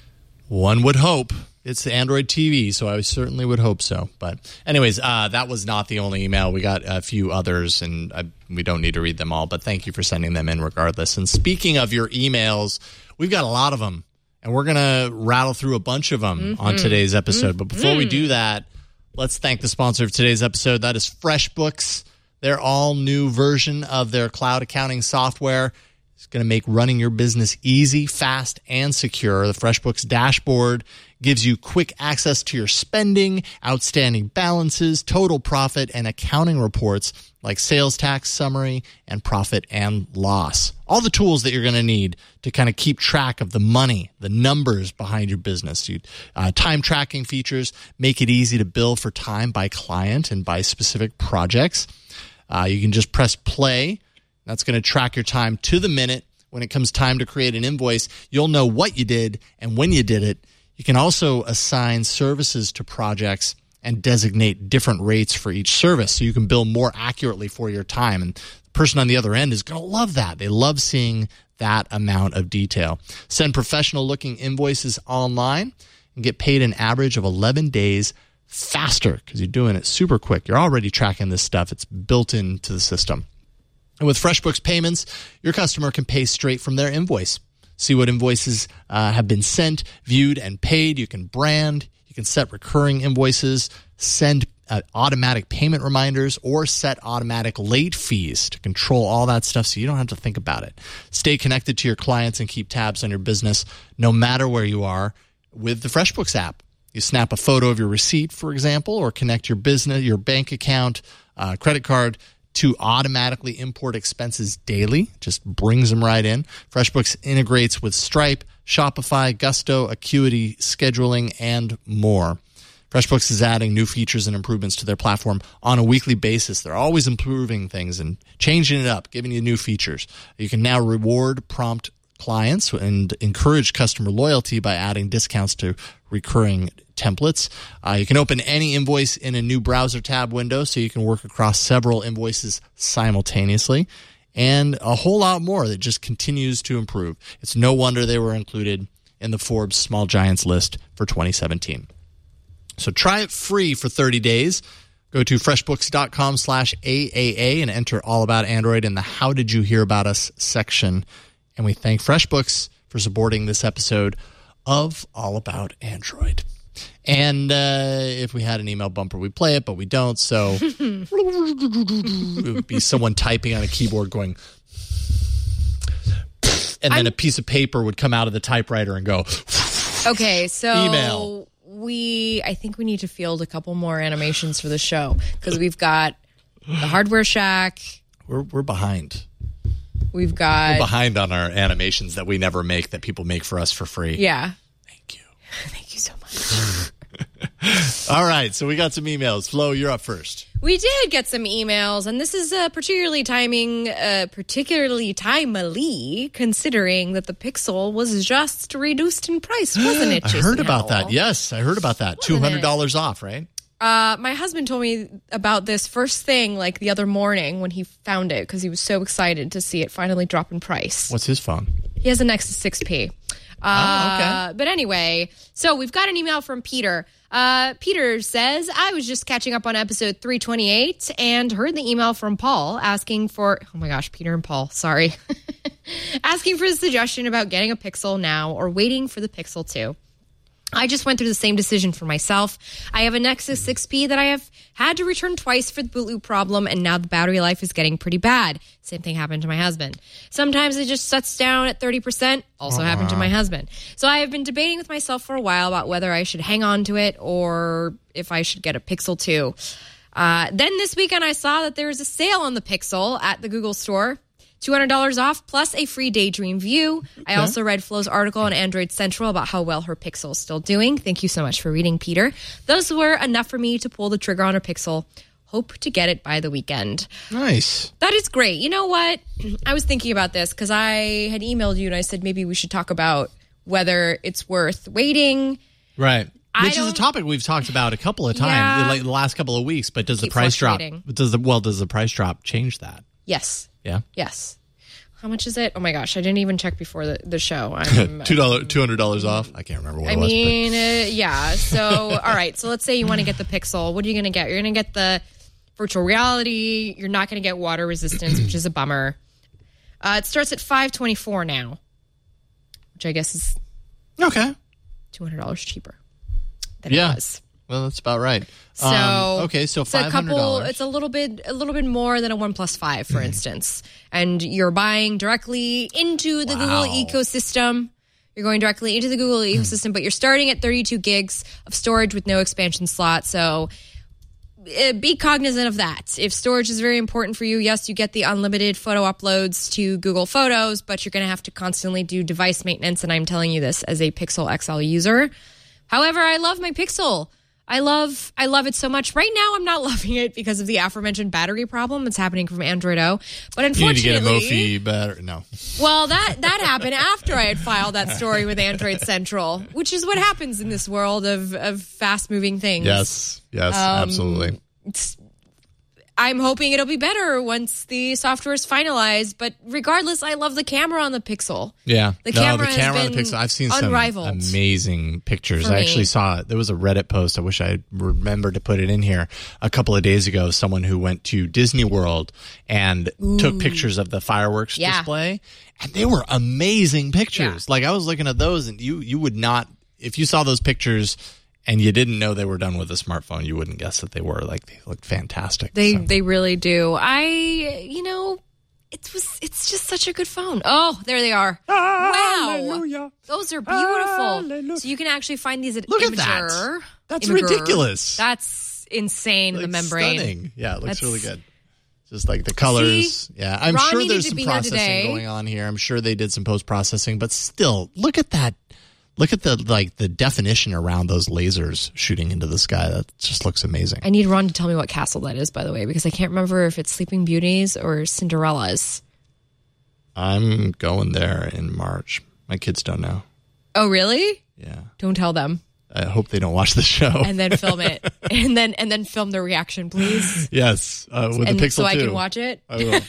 One would hope. It's Android TV, so I certainly would hope so. But anyways, that was not the only email. We got a few others, and we don't need to read them all, but thank you for sending them in regardless. And speaking of your emails, we've got a lot of them, and we're going to rattle through a bunch of them on today's episode. But before we do that, let's thank the sponsor of today's episode. That is FreshBooks. Their all-new version of their cloud accounting software. It's going to make running your business easy, fast, and secure. The FreshBooks dashboard gives you quick access to your spending, outstanding balances, total profit, and accounting reports like sales tax summary and profit and loss. All the tools that you're going to need to kind of keep track of the money, the numbers behind your business. Time tracking features make it easy to bill for time by client and by specific projects. You can just press play. That's going to track your time to the minute. When it comes time to create an invoice, you'll know what you did and when you did it. You can also assign services to projects and designate different rates for each service so you can bill more accurately for your time. And the person on the other end is going to love that. They love seeing that amount of detail. Send professional-looking invoices online and get paid an average of 11 days faster because you're doing it super quick. You're already tracking this stuff. It's built into the system. And with FreshBooks Payments, your customer can pay straight from their invoice. See what invoices have been sent, viewed, and paid. You can brand. You can set recurring invoices, send automatic payment reminders, or set automatic late fees to control all that stuff so you don't have to think about it. Stay connected to your clients and keep tabs on your business no matter where you are with the FreshBooks app. You snap a photo of your receipt, for example, or connect your business, your bank account, credit card to automatically import expenses daily. Just brings them right in. FreshBooks integrates with Stripe, Shopify, Gusto, Acuity, scheduling, and more. FreshBooks is adding new features and improvements to their platform on a weekly basis. They're always improving things and changing it up, giving you new features. You can now reward prompt clients and encourage customer loyalty by adding discounts to recurring templates. You can open any invoice in a new browser tab window so you can work across several invoices simultaneously, and a whole lot more that just continues to improve. It's no wonder they were included in the Forbes Small Giants list for 2017. So try it free for 30 days. Go to freshbooks.com/AAA and enter All About Android in the How Did You Hear About Us section. And we thank FreshBooks for supporting this episode of All About Android. And if we had an email bumper, we'd play it, but we don't. So it would be someone typing on a keyboard going, and then a piece of paper would come out of the typewriter and go, okay, so email. I think we need to field a couple more animations for the show because we've got the Hardware Shack. We're behind. We're behind on our animations that we never make, that people make for us for free. Yeah. Thank you. Thank you so much. All right, so we got some emails. Flo, you're up first. We did get some emails, and this is particularly timely, considering that the Pixel was just reduced in price, wasn't it, Jason? I heard about that. Yes, I heard about that. $200 off, right? My husband told me about this first thing like the other morning when he found it because he was so excited to see it finally drop in price. What's his phone? He has a Nexus 6P. Okay. But anyway, so we've got an email from Peter. Peter says, I was just catching up on episode 328 and heard the email from Paul asking for, oh my gosh, Peter and Paul, sorry. Asking for a suggestion about getting a Pixel now or waiting for the Pixel 2. I just went through the same decision for myself. I have a Nexus 6P that I have had to return twice for the boot loop problem, and now the battery life is getting pretty bad. Same thing happened to my husband. Sometimes it just shuts down at 30%. Also happened to my husband. So I have been debating with myself for a while about whether I should hang on to it or if I should get a Pixel 2. Then this weekend I saw that there was a sale on the Pixel at the Google store. $200 off plus a free Daydream View. I also read Flo's article on Android Central about how well her Pixel is still doing. Thank you so much for reading, Peter. Those were enough for me to pull the trigger on her Pixel. Hope to get it by the weekend. Nice. That is great. You know what? I was thinking about this because I had emailed you and I said maybe we should talk about whether it's worth waiting. Right. Which is a topic we've talked about a couple of times, like the last couple of weeks. But does the price drop? Does the price drop change that? Yes. Yeah. Yes. How much is it? Oh my gosh, I didn't even check before the show. $200 off. I can't remember what it was. I mean, yeah. So, all right. So let's say you want to get the Pixel. What are you going to get? You're going to get the virtual reality. You're not going to get water resistance, which is a bummer. It starts at $524 now, which I guess is okay. $200 cheaper than it was. Well, that's about right. So so $500. It's a little bit more than a OnePlus 5, for instance. And you're buying directly into the Google ecosystem. You're going directly into the Google ecosystem, but you're starting at 32 gigs of storage with no expansion slot. So be cognizant of that. If storage is very important for you, yes, you get the unlimited photo uploads to Google Photos, but you're going to have to constantly do device maintenance. And I'm telling you this as a Pixel XL user. However, I love my Pixel. I love it so much. Right now, I'm not loving it because of the aforementioned battery problem that's happening from Android O. But unfortunately, you need to get a Mophie battery. No. Well, that happened after I had filed that story with Android Central, which is what happens in this world of fast-moving things. Yes, absolutely. I'm hoping it'll be better once the software is finalized. But regardless, I love the camera on the Pixel. Yeah. The camera on the Pixel. I've seen unrivaled. Some amazing pictures. I actually saw it. There was a Reddit post. I wish I remembered to put it in here a couple of days ago. Someone who went to Disney World and took pictures of the fireworks display. And they were amazing pictures. Like I was looking at those and you would not, if you saw those pictures and you didn't know they were done with a smartphone, you wouldn't guess that they were. Like they looked fantastic. They really do. It's just such a good phone. Oh, there they are. Hallelujah. Wow. Those are beautiful. Hallelujah. So you can actually find these at Look Imager. At that. That's ridiculous. That's insane, the membrane. Stunning. Yeah, it looks really good. Just like the colors. Yeah, I'm sure there's some processing going on here. I'm sure they did some post-processing, but still, look at that. Look at the definition around those lasers shooting into the sky. That just looks amazing. I need Ron to tell me what castle that is, by the way, because I can't remember if it's Sleeping Beauty's or Cinderella's. I'm going there in March. My kids don't know. Oh, really? Yeah. Don't tell them. I hope they don't watch the show. And then film it. and then film the reaction, please. Yes. With the Pixel 2. So I can watch it? I will.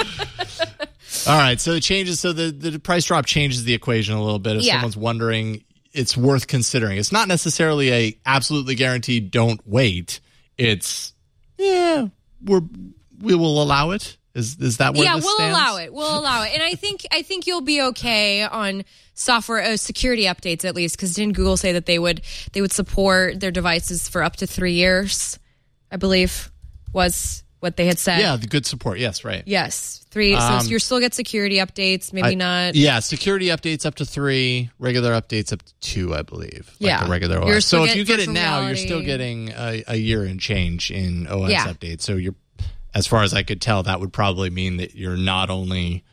All right, so it changes. So the price drop changes the equation a little bit. If someone's wondering, it's worth considering. It's not necessarily a absolutely guaranteed don't wait. It's we will allow it. Is that where this stands? We'll allow it. And I think you'll be okay on software security updates at least, because didn't Google say that they would support their devices for up to 3 years? I believe was what they had said. Yeah, the good support. Yes, right. Yes, 3. So you still get security updates, maybe not. Yeah, security updates up to 3, regular updates up to 2, I believe. Like the regular OS. So if you get it now, you're still getting a year and change in OS updates. So you're, as far as I could tell, that would probably mean that you're not only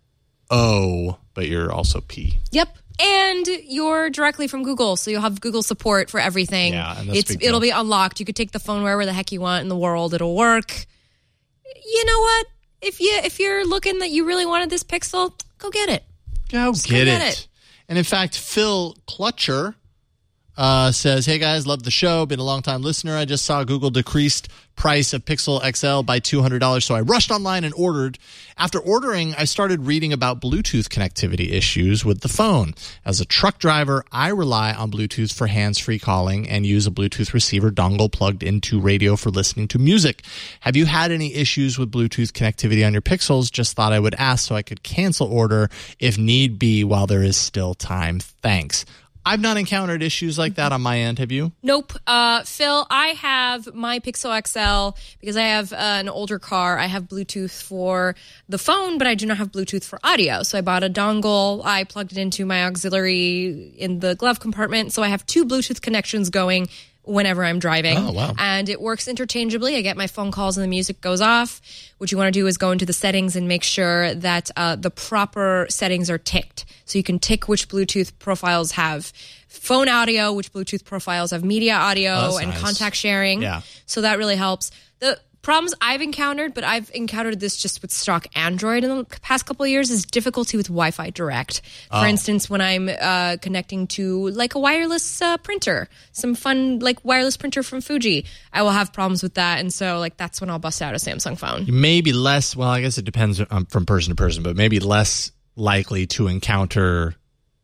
O, but you're also P. Yep. And you're directly from Google, so you'll have Google support for everything. Yeah, and that's it'll be unlocked. You could take the phone wherever the heck you want in the world. It'll work. You know what? If you're looking that you really wanted this Pixel, go get it. Go get it. And in fact, Phil Clutcher says, "Hey guys, love the show. Been a long time listener. I just saw Google decreased price of Pixel XL by $200, so I rushed online and ordered. After ordering, I started reading about Bluetooth connectivity issues with the phone. As a truck driver, I rely on Bluetooth for hands-free calling and use a Bluetooth receiver dongle plugged into radio for listening to music. Have you had any issues with Bluetooth connectivity on your Pixels? Just thought I would ask so I could cancel order if need be while there is still time. Thanks." I've not encountered issues like that on my end. Have you? Nope. Phil, I have my Pixel XL because I have an older car. I have Bluetooth for the phone, but I do not have Bluetooth for audio. So I bought a dongle. I plugged it into my auxiliary in the glove compartment. So I have 2 Bluetooth connections going whenever I'm driving. Oh, wow. And it works interchangeably. I get my phone calls and the music goes off. What you want to do is go into the settings and make sure that the proper settings are ticked. So you can tick which Bluetooth profiles have phone audio, which Bluetooth profiles have media audio and contact sharing. Yeah. So that really helps. The problems I've encountered, but I've encountered this just with stock Android in the past couple of years, is difficulty with Wi-Fi Direct. For instance, when I'm connecting to like a wireless printer, some fun like wireless printer from Fuji, I will have problems with that. And so like that's when I'll bust out a Samsung phone. Maybe less, well, I guess it depends from person to person, but maybe less likely to encounter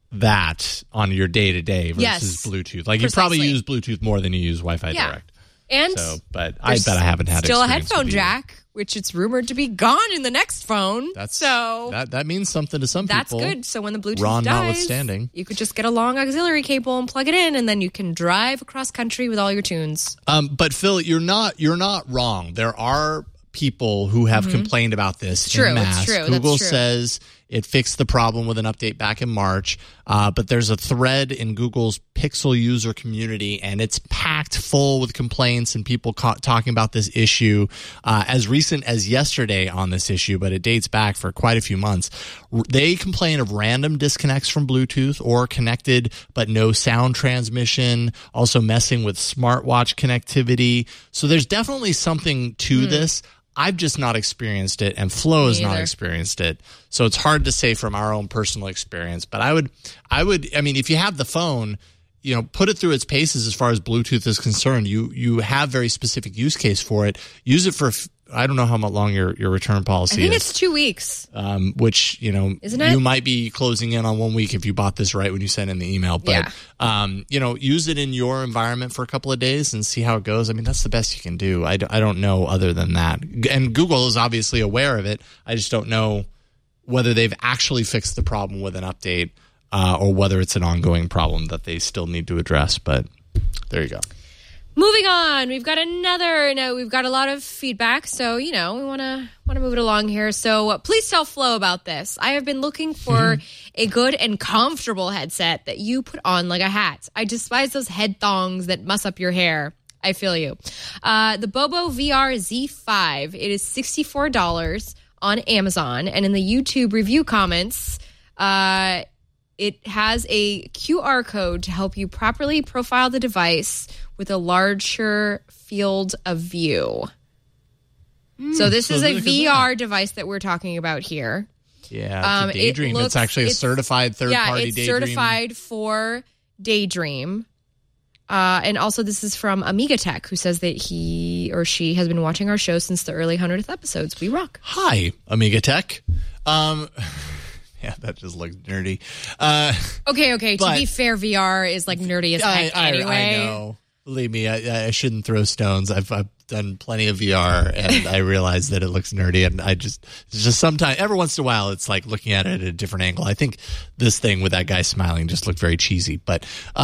that on your day-to-day versus Bluetooth. Like, you probably use Bluetooth more than you use Wi-Fi Direct. And but I bet I haven't had still a headphone jack, which it's rumored to be gone in the next phone. That means something to some people. That's good. So when the Bluetooth Ron dies, notwithstanding, you could just get a long auxiliary cable and plug it in, and then you can drive across country with all your tunes. But Phil, you're not wrong. There are people who have complained about this in mass. It's true. Google That's true. says it fixed the problem with an update back in March, but there's a thread in Google's Pixel user community, and it's packed full with complaints and people talking about this issue as recent as yesterday on this issue, but it dates back for quite a few months. They complain of random disconnects from Bluetooth or connected but no sound transmission, also messing with smartwatch connectivity. So there's definitely something to this. I've just not experienced it, and Flo has not experienced it. So it's hard to say from our own personal experience. But I mean, if you have the phone, put it through its paces as far as Bluetooth is concerned. You have very specific use case for it. Use it for, I don't know how long your return policy is. I think it's 2 weeks. Which, Isn't it? You might be closing in on 1 week if you bought this right when you sent in the email. But, use it in your environment for a couple of days and see how it goes. I mean, that's the best you can do. I don't know other than that. And Google is obviously aware of it. I just don't know whether they've actually fixed the problem with an update or whether it's an ongoing problem that they still need to address. But there you go. Moving on, we've got we've got a lot of feedback, so, we want to move it along here. So please tell Flo about this. I have been looking for a good and comfortable headset that you put on like a hat. I despise those head thongs that muss up your hair. I feel you. The Bobo VR Z5, it is $64 on Amazon, and in the YouTube review comments, it has a QR code to help you properly profile the device with a larger field of view. So this is a VR device that we're talking about here. Yeah, it's a Daydream. It's actually a certified third-party Daydream. Yeah, it's certified for Daydream. And also this is from Amiga Tech, who says that he or she has been watching our show since the early 100th episodes. We rock. Hi, Amiga Tech. Yeah, that just looks nerdy. Okay. To be fair, VR is like nerdy as heck anyway. I know. Believe me, I shouldn't throw stones. I've done plenty of VR, and I realize that it looks nerdy, and it's just sometimes, every once in a while, it's like looking at it at a different angle. I think this thing with that guy smiling just looked very cheesy, but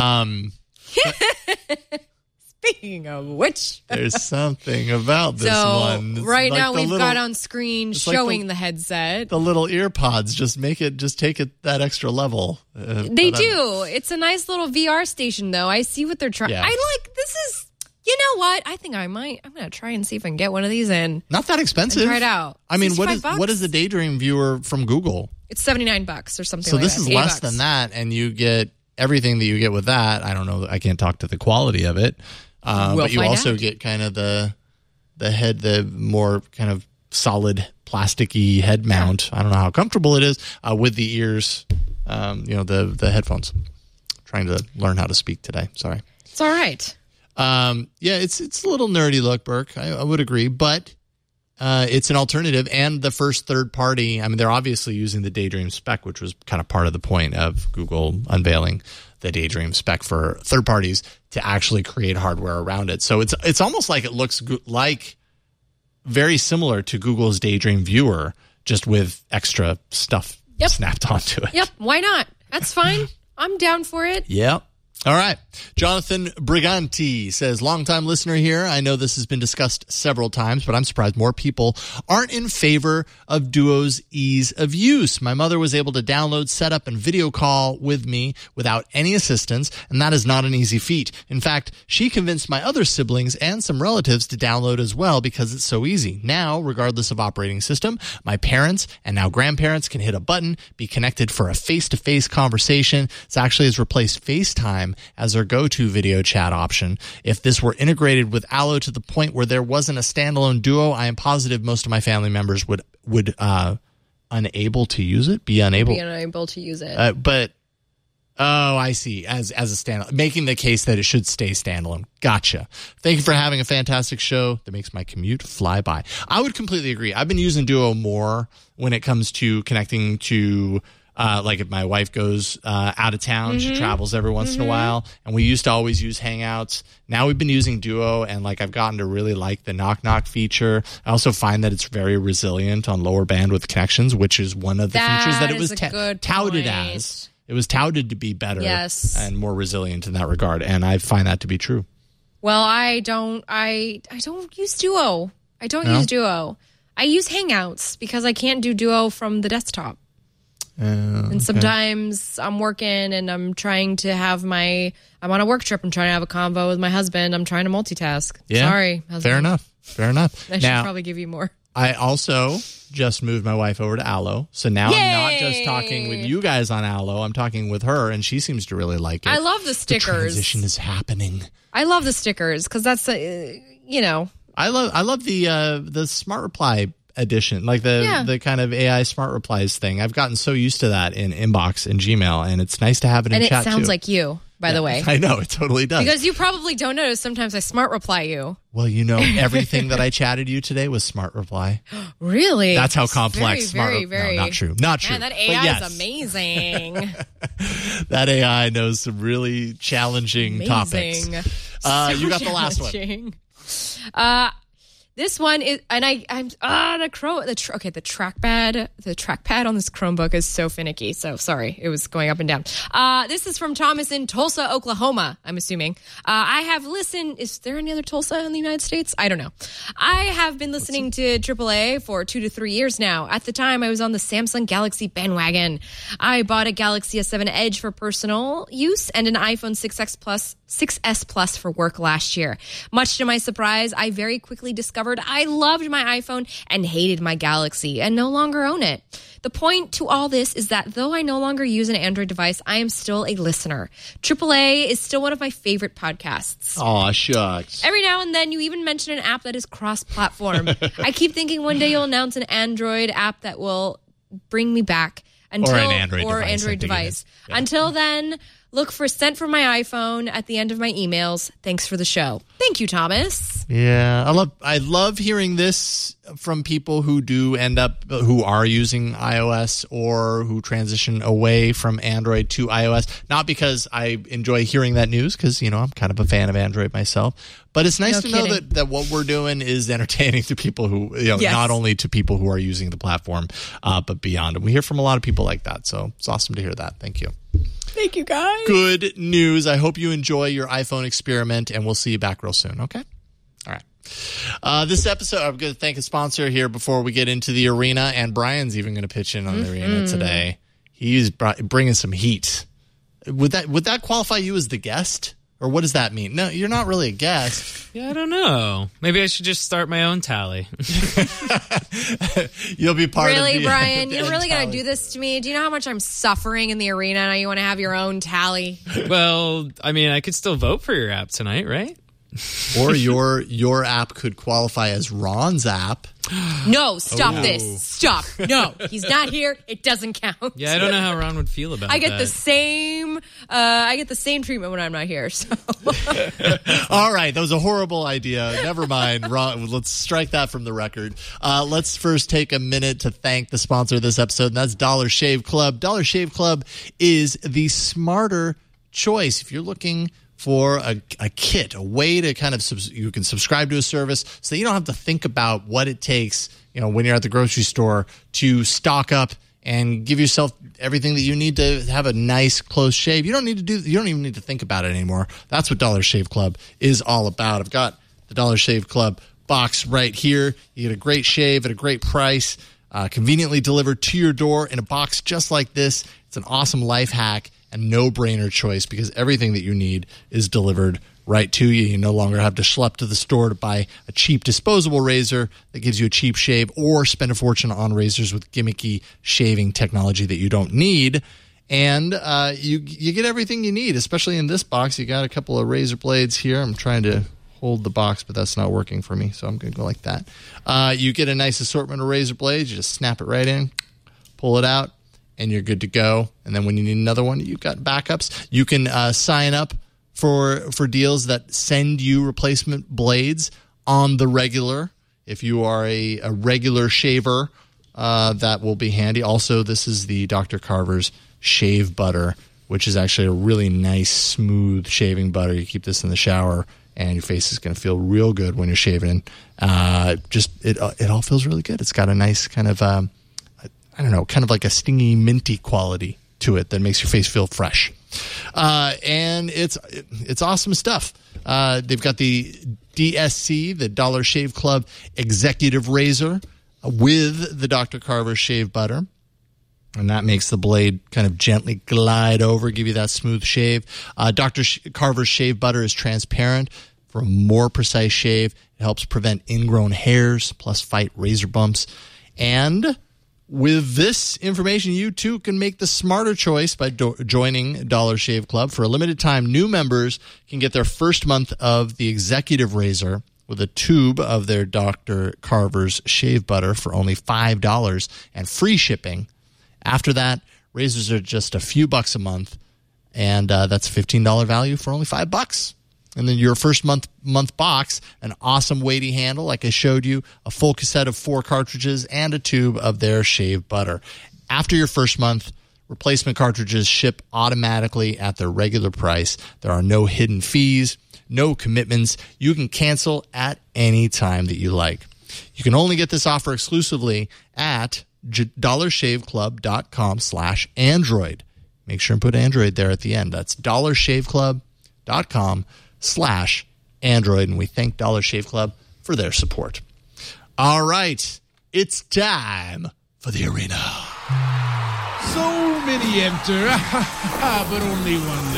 speaking of which, there's something about this one. So right now we've got on screen showing the headset. The little ear pods just take it that extra level. They do. It's a nice little VR station, though. I see what they're trying. Yeah. This is, you know what? I think I'm going to try and see if I can get one of these in. Not that expensive. Try it out. I mean, what is the Daydream viewer from Google? It's $79 or something so like that. So this is less than that, and you get everything that you get with that. I don't know. I can't talk to the quality of it. But you also get kind of the more kind of solid plasticky head mount. I don't know how comfortable it is with the ears, the headphones. Trying to learn how to speak today. Sorry. It's all right. It's a little nerdy look, Burke. I would agree, but it's an alternative and the first third party. I mean, they're obviously using the Daydream spec, which was kind of part of the point of Google unveiling the Daydream spec for third parties to actually create hardware around it. So it's almost like it looks like very similar to Google's Daydream viewer, just with extra stuff snapped onto it. Yep. Why not? That's fine. I'm down for it. Yep. All right. Jonathan Briganti says, longtime listener here. I know this has been discussed several times, but I'm surprised more people aren't in favor of Duo's ease of use. My mother was able to download, set up, and video call with me without any assistance, and that is not an easy feat. In fact, she convinced my other siblings and some relatives to download as well because it's so easy. Now, regardless of operating system, my parents and now grandparents can hit a button, be connected for a face-to-face conversation. This actually has replaced FaceTime as their go-to video chat option. If this were integrated with Allo to the point where there wasn't a standalone Duo, I am positive most of my family members would unable to use it, be unable to use it. I see. As a standalone, making the case that it should stay standalone. Gotcha. Thank you for having a fantastic show that makes my commute fly by. I would completely agree. I've been using Duo more when it comes to connecting to like if my wife goes out of town, she travels every once in a while, and we used to always use Hangouts. Now we've been using Duo, and like I've gotten to really like the knock feature. I also find that it's very resilient on lower bandwidth connections, which is one of the features that it was touted as. It was touted to be better and more resilient in that regard, and I find that to be true. Well, I don't use Duo. I don't use Duo. I use Hangouts because I can't do Duo from the desktop. And sometimes I'm working and I'm trying to have I'm on a work trip. I'm trying to have a convo with my husband. I'm trying to multitask. Yeah. Sorry, husband. Fair enough. I should probably give you more. I also just moved my wife over to Allo. So now I'm not just talking with you guys on Allo. I'm talking with her, and she seems to really like it. I love the stickers. The transition is happening. I love the stickers because that's, I love the Smart Reply edition, like the kind of AI smart replies thing. I've gotten so used to that in Inbox and Gmail, and it's nice to have it in chat too. And it sounds like you, by the way. I know, it totally does. Because you probably don't notice sometimes I smart reply you. Well, everything that I chatted you today was smart reply. Really? That's how complex very, No, not true. Not true. Man, that AI is amazing. That AI knows some really challenging topics. You got the last one. This one is, and the trackpad on this Chromebook is so finicky. So sorry, it was going up and down. This is from Thomas in Tulsa, Oklahoma, I'm assuming. I have listened, is there any other Tulsa in the United States? I don't know. I have been listening to AAA for 2 to 3 years now. At the time, I was on the Samsung Galaxy bandwagon. I bought a Galaxy S7 Edge for personal use and an iPhone 6S Plus for work last year. Much to my surprise, I very quickly discovered I loved my iPhone and hated my Galaxy and no longer own it. The point to all this is that though I no longer use an Android device, I am still a listener. AAA is still one of my favorite podcasts. Aw, shucks. Every now and then you even mention an app that is cross-platform. I keep thinking one day you'll announce an Android app that will bring me back. Or an Android device. Yeah. Until then, look for Sent from my iPhone at the end of my emails. Thanks for the show. Thank you, Thomas. Yeah, I love hearing this from people who are using iOS or who transition away from Android to iOS. Not because I enjoy hearing that news, because I'm kind of a fan of Android myself. But it's nice to know that what we're doing is entertaining to people who, not only to people who are using the platform, but beyond. And we hear from a lot of people like that. So it's awesome to hear that. Thank you. Thank you, guys. Good news. I hope you enjoy your iPhone experiment, and we'll see you back real soon. Okay? All right. This episode, I'm going to thank a sponsor here before we get into the arena, and Brian's even going to pitch in on the arena today. He's bringing some heat. Would that qualify you as the guest? Or what does that mean? No, you're not really a guest. Yeah, I don't know. Maybe I should just start my own tally. You'll be part of the Really, Brian? You're really going to do this to me? Do you know how much I'm suffering in the arena? Now you want to have your own tally? Well, I mean, I could still vote for your app tonight, right? Or your app could qualify as Ron's app. No, stop this. Stop. No, he's not here. It doesn't count. Yeah, I don't know how Ron would feel about that. I get the same treatment when I'm not here. So. All right, that was a horrible idea. Never mind. Ron, let's strike that from the record. Let's first take a minute to thank the sponsor of this episode, and that's Dollar Shave Club. Dollar Shave Club is the smarter choice if you're looking for a kit, a way to kind of you can subscribe to a service so that you don't have to think about what it takes, when you're at the grocery store to stock up and give yourself everything that you need to have a nice, close shave. You don't even need to think about it anymore. That's what Dollar Shave Club is all about. I've got the Dollar Shave Club box right here. You get a great shave at a great price, conveniently delivered to your door in a box just like this. It's an awesome life hack and no-brainer choice because everything that you need is delivered right to you. You no longer have to schlep to the store to buy a cheap disposable razor that gives you a cheap shave or spend a fortune on razors with gimmicky shaving technology that you don't need. And you get everything you need, especially in this box. You got a couple of razor blades here. I'm trying to hold the box, but that's not working for me, so I'm going to go like that. You get a nice assortment of razor blades. You just snap it right in, pull it out, and you're good to go. And then when you need another one, you've got backups. You can sign up for deals that send you replacement blades on the regular. If you are a regular shaver, that will be handy. Also, this is the Dr. Carver's Shave Butter, which is actually a really nice, smooth shaving butter. You keep this in the shower, and your face is going to feel real good when you're shaving. It all feels really good. It's got a nice kind of, kind of like a stingy, minty quality to it that makes your face feel fresh. And it's awesome stuff. They've got the DSC, the Dollar Shave Club Executive Razor with the Dr. Carver Shave Butter. And that makes the blade kind of gently glide over, give you that smooth shave. Dr. Carver's Shave Butter is transparent for a more precise shave. It helps prevent ingrown hairs, plus fight razor bumps. And with this information, you too can make the smarter choice by joining Dollar Shave Club. For a limited time, new members can get their first month of the Executive Razor with a tube of their Dr. Carver's Shave Butter for only $5 and free shipping. After that, razors are just a few bucks a month, and that's a $15 value for only $5. And then your first month box, an awesome weighty handle like I showed you, a full cassette of 4 cartridges, and a tube of their shave butter. After your first month, replacement cartridges ship automatically at their regular price. There are no hidden fees, no commitments. You can cancel at any time that you like. You can only get this offer exclusively at dollarshaveclub.com/Android. Make sure and put Android there at the end. That's dollarshaveclub.com/Android. And we thank Dollar Shave Club for their support. All right. It's time for the arena. So many enter, but only one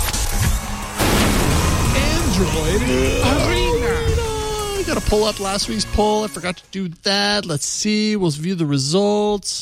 lives. Android Arena. Got to pull up last week's poll. I forgot to do that. Let's see. We'll view the results.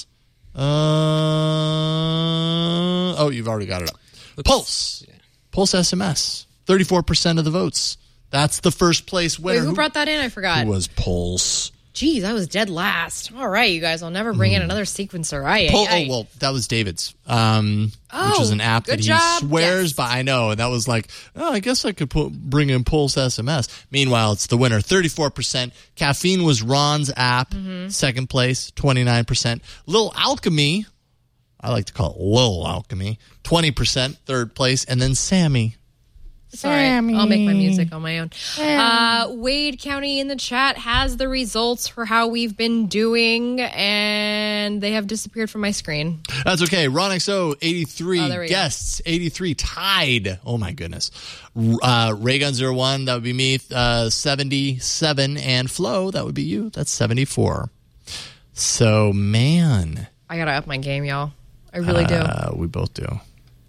You've already got it up. Pulse. Yeah. Pulse SMS. 34% of the votes. That's the first place winner. Wait, who brought that in? I forgot. Who was Pulse? Geez, I was dead last. All right, you guys. I'll never bring in another sequencer. Well, that was David's, which is an app that he swears by. I know, and that was like, I guess I could bring in Pulse SMS. Meanwhile, it's the winner, 34%. Caffeine was Ron's app, second place, 29%. Lil Alchemy, I like to call it Lil Alchemy, 20%, third place, and then Sammy. Sorry, I'll make my music on my own. Wade County in the chat has the results for how we've been doing, and they have disappeared from my screen. That's okay. Ron XO, 83. Guests, 83. Tied. Oh, my goodness. Raygun01, that would be me, 77. And Flo, that would be you. That's 74. So, man. I got to up my game, y'all. I really do. We both do.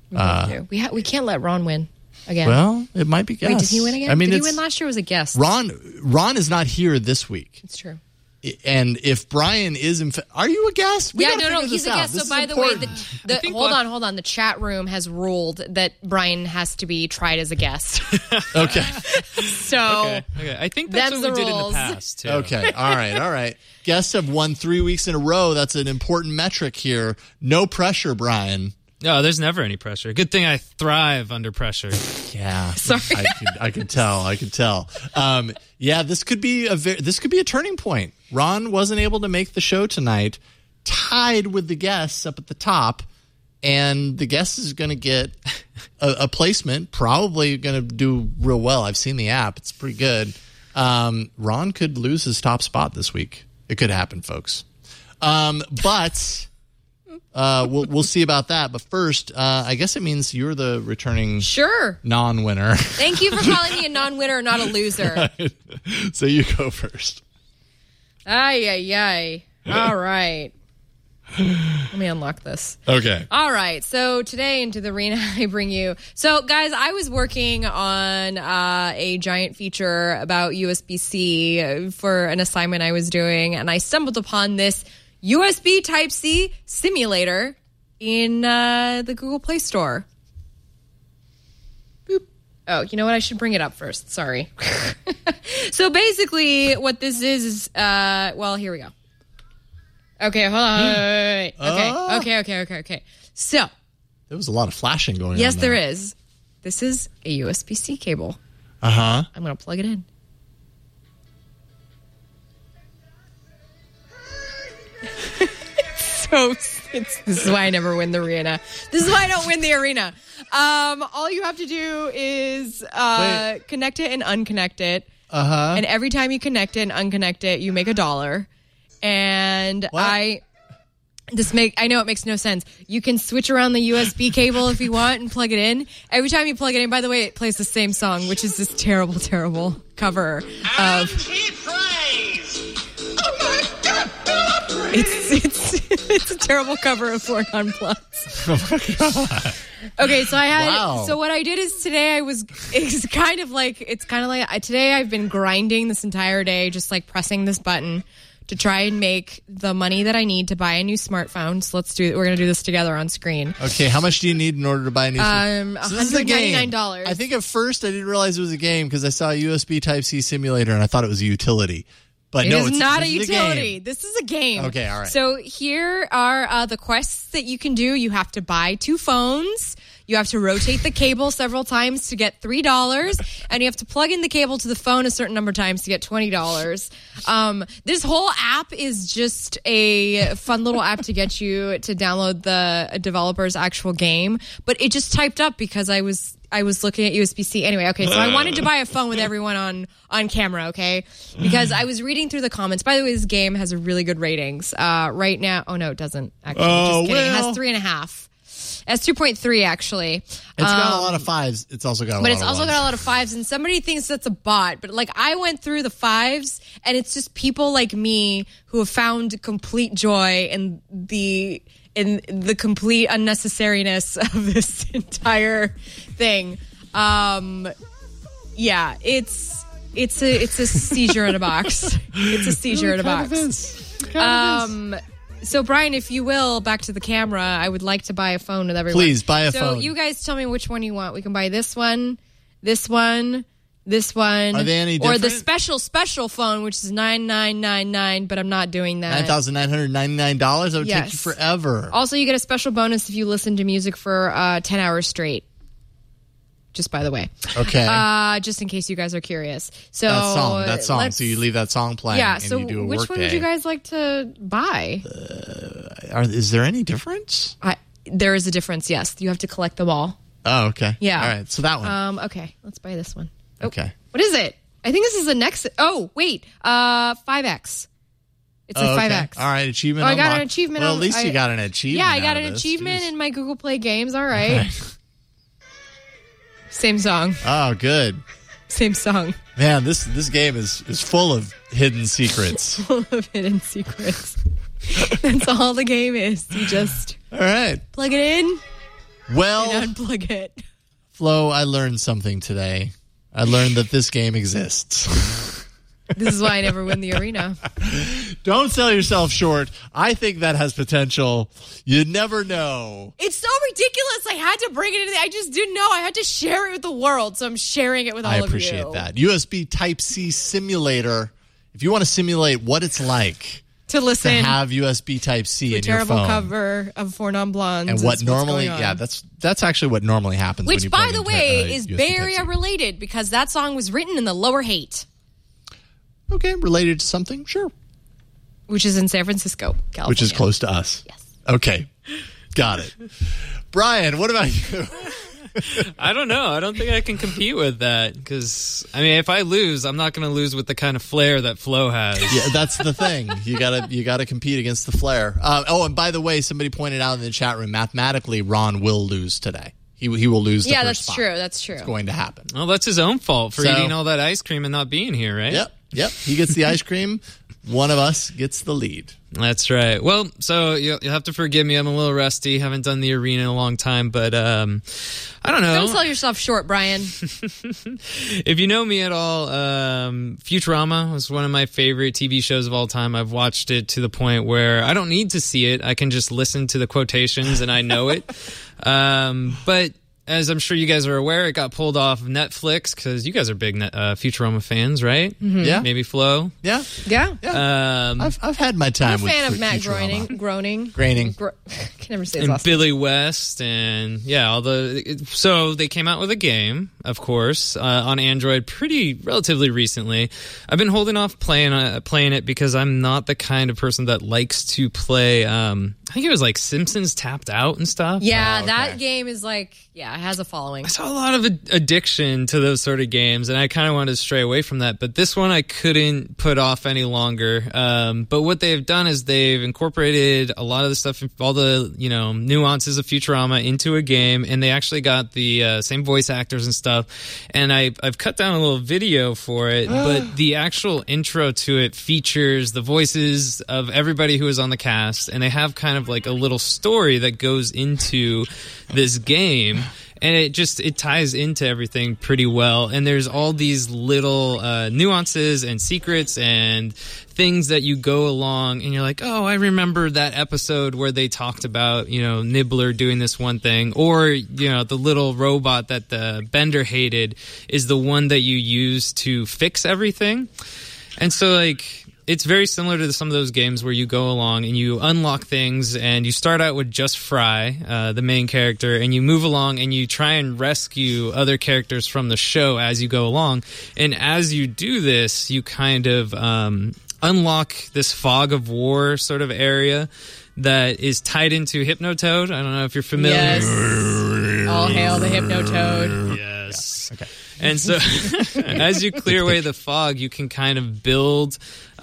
We can't let Ron win. Again. Well, it might be guest. Wait, did he win again? Did he win last year? Or was a guest? Ron is not here this week. It's true. And if Brian is are you a guest? No, he's a guest. So by the way, hold on. The chat room has ruled that Brian has to be tried as a guest. Okay. So okay. I think that's what we did in the past too. Okay. All right. Guests have won 3 weeks in a row. That's an important metric here. No pressure, Brian. No, there's never any pressure. Good thing I thrive under pressure. Yeah, sorry. I could tell. Yeah, this could be a turning point. Ron wasn't able to make the show tonight, tied with the guests up at the top, and the guest is going to get a placement. Probably going to do real well. I've seen the app; it's pretty good. Ron could lose his top spot this week. It could happen, folks. But awesome. We'll see about that. But first, I guess it means you're the returning non-winner. Thank you for calling me a non-winner, not a loser. So you go first. Ay. All right. Let me unlock this. Okay. All right. So today into the arena, I bring you. So guys, I was working on a giant feature about USB-C for an assignment I was doing, and I stumbled upon this USB Type-C simulator in the Google Play Store. Boop. Oh, you know what? I should bring it up first. Sorry. So basically what this is well, here we go. Okay, hold on. Okay. So. There was a lot of flashing going on. Yes, there is. This is a USB-C cable. Uh-huh. I'm going to plug it in. This is why I never win the arena. This is why I don't win the arena. All you have to do is connect it and unconnect it. Uh-huh. And every time you connect it and unconnect it, you make $1. And what? I know it makes no sense. You can switch around the USB cable if you want and plug it in. Every time you plug it in, by the way, it plays the same song, which is this terrible, terrible cover of. It's a terrible cover of Four Non Plus. Oh my God. Okay, so so what I did is today it's kind of like today I've been grinding this entire day, just like pressing this button to try and make the money that I need to buy a new smartphone. So we're going to do this together on screen. Okay, how much do you need in order to buy a new smartphone? So this is a game. $199. I think at first I didn't realize it was a game because I saw a USB Type-C simulator and I thought it was a utility. But it no, is not a utility. This is a game. Okay, all right. So here are the quests that you can do. You have to buy 2 phones. You have to rotate the cable several times to get $3. And you have to plug in the cable to the phone a certain number of times to get $20. This whole app is just a fun little app to get you to download the developer's actual game. But it just typed up because I was looking at USB-C. Anyway, okay, so I wanted to buy a phone with everyone on camera, okay? Because I was reading through the comments. By the way, this game has really good ratings. Right now, oh no, it doesn't actually. Just kidding. It has 3.5. It has 2.3 actually. It's got a lot of 5s. It's also got a lot of 5s. But it's also got a lot of 5s, and somebody thinks that's a bot. But like I went through the 5s, and it's just people like me who have found complete joy in the complete unnecessariness of this entire thing. Yeah, it's a seizure in a box. It's a seizure in a box. So Brian, if you will, back to the camera, I would like to buy a phone with everyone. Please buy a phone. So you guys tell me which one you want. We can buy this one, this one. Are they any different? Or the special phone, which is $9,999, but I'm not doing that. $9,999? That would take you forever. Also, you get a special bonus if you listen to music for 10 hours straight. Just by the way. Okay. Just in case you guys are curious. So that song. So you leave that song playing and you do a work which one would you guys like to buy? Is there any difference? There is a difference, yes. You have to collect them all. Oh, okay. Yeah. All right. So that one. Okay. Let's buy this one. Oh, okay. What is it? I think this is the next. Oh, wait. 5X. It's a 5X. All right. Achievement. I got an achievement. Well, at least you got an achievement. Yeah, I got an achievement in my Google Play games. All right. Same song. Oh, good. Same song. Man, this game is full of hidden secrets. Full of hidden secrets. That's all the game is. You just all right. Plug it in. Well, and unplug it. Flo, I learned something today. I learned that this game exists. This is why I never win the arena. Don't sell yourself short. I think that has potential. You never know. It's so ridiculous. I had to bring it in. I just didn't know. I had to share it with the world, so I'm sharing it with all of you. I appreciate that. USB Type-C simulator. If you want to simulate what it's like to listen to have USB Type-C in your phone. Terrible cover of Four Non-Blondes. And what normally, that's actually what normally happens. Which, when you by the way, is Bay Area related because that song was written in the Lower Haight. Okay, related to something, sure. Which is in San Francisco, California. Which is close to us. Yes. Okay, got it. Brian, what about you? I don't know. I don't think I can compete with that because, I mean, if I lose, I'm not going to lose with the kind of flair that Flo has. Yeah, that's the thing. You gotta compete against the flair. And by the way, somebody pointed out in the chat room, mathematically, Ron will lose today. He will lose the first spot. Yeah, that's true. It's going to happen. Well, that's his own fault for eating all that ice cream and not being here, right? Yep. He gets the ice cream. One of us gets the lead. That's right. Well, so you'll have to forgive me. I'm a little rusty. Haven't done the arena in a long time, but I don't know. Don't sell yourself short, Brian. If you know me at all, Futurama was one of my favorite TV shows of all time. I've watched it to the point where I don't need to see it. I can just listen to the quotations and I know it. But as I'm sure you guys are aware, it got pulled off Netflix because you guys are big Futurama fans, right? Mm-hmm. Yeah. Maybe Flo? Yeah. I've had my time with Futurama. I'm a fan of Matt Groening. Graining. I can never say his And last name. Billy West and so they came out with a game, of course, on Android relatively recently. I've been holding off playing it because I'm not the kind of person that likes to play I think it was like Simpsons Tapped Out and stuff. Yeah, that game is like, it has a following. I saw a lot of addiction to those sort of games, and I kind of wanted to stray away from that. But this one I couldn't put off any longer. But what they've done is they've incorporated a lot of the stuff, all the nuances of Futurama into a game, and they actually got the same voice actors and stuff. And I've cut down a little video for it, but the actual intro to it features the voices of everybody who is on the cast, and they have kind of like a little story that goes into this game, and it ties into everything pretty well. And there's all these little nuances and secrets and things that you go along and you're like, oh, I remember that episode where they talked about, Nibbler doing this one thing, or, the little robot that the Bender hated is the one that you use to fix everything. And so it's very similar to some of those games where you go along and you unlock things, and you start out with just Fry, the main character, and you move along and you try and rescue other characters from the show as you go along. And as you do this, you kind of unlock this fog of war sort of area that is tied into Hypnotoad. I don't know if you're familiar. Yes. All hail the Hypnotoad. Yes. Yeah. Okay. And so as you clear away the fog, you can kind of build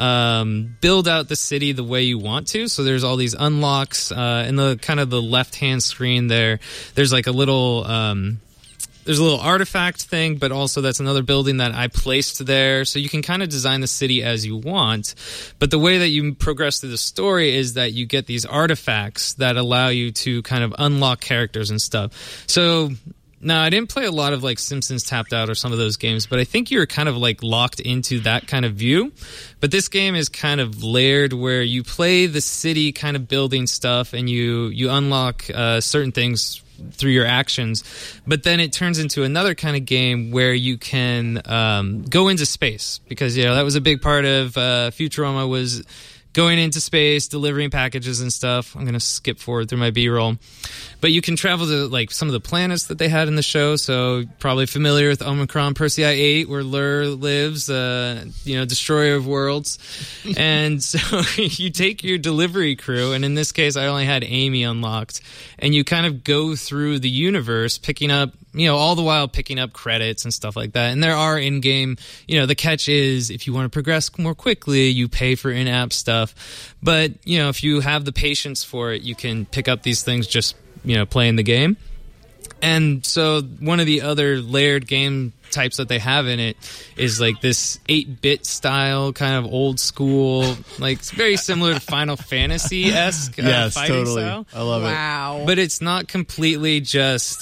out the city the way you want to. So there's all these unlocks in the kind of the left-hand screen there. There's like a little there's a little artifact thing, but also that's another building that I placed there. So you can kind of design the city as you want. But the way that you progress through the story is that you get these artifacts that allow you to kind of unlock characters and stuff. So now, I didn't play a lot of Simpsons Tapped Out or some of those games, but I think you're kind of locked into that kind of view. But this game is kind of layered where you play the city kind of building stuff, and you unlock certain things through your actions. But then it turns into another kind of game where you can go into space, because that was a big part of Futurama, was going into space, delivering packages and stuff. I'm going to skip forward through my B-roll. But you can travel to some of the planets that they had in the show. So probably familiar with Omicron Persei 8, where Lur lives, destroyer of worlds. And so you take your delivery crew, and in this case, I only had Amy unlocked. And you kind of go through the universe, picking up, all the while picking up credits and stuff like that. And there are in-game, the catch is if you want to progress more quickly, you pay for in-app stuff. But, if you have the patience for it, you can pick up these things just, playing the game. And so one of the other layered game types that they have in it is this 8-bit style, kind of old school, it's very similar to Final Fantasy-esque yes, fighting totally. style. I love it. Wow. But it's not completely just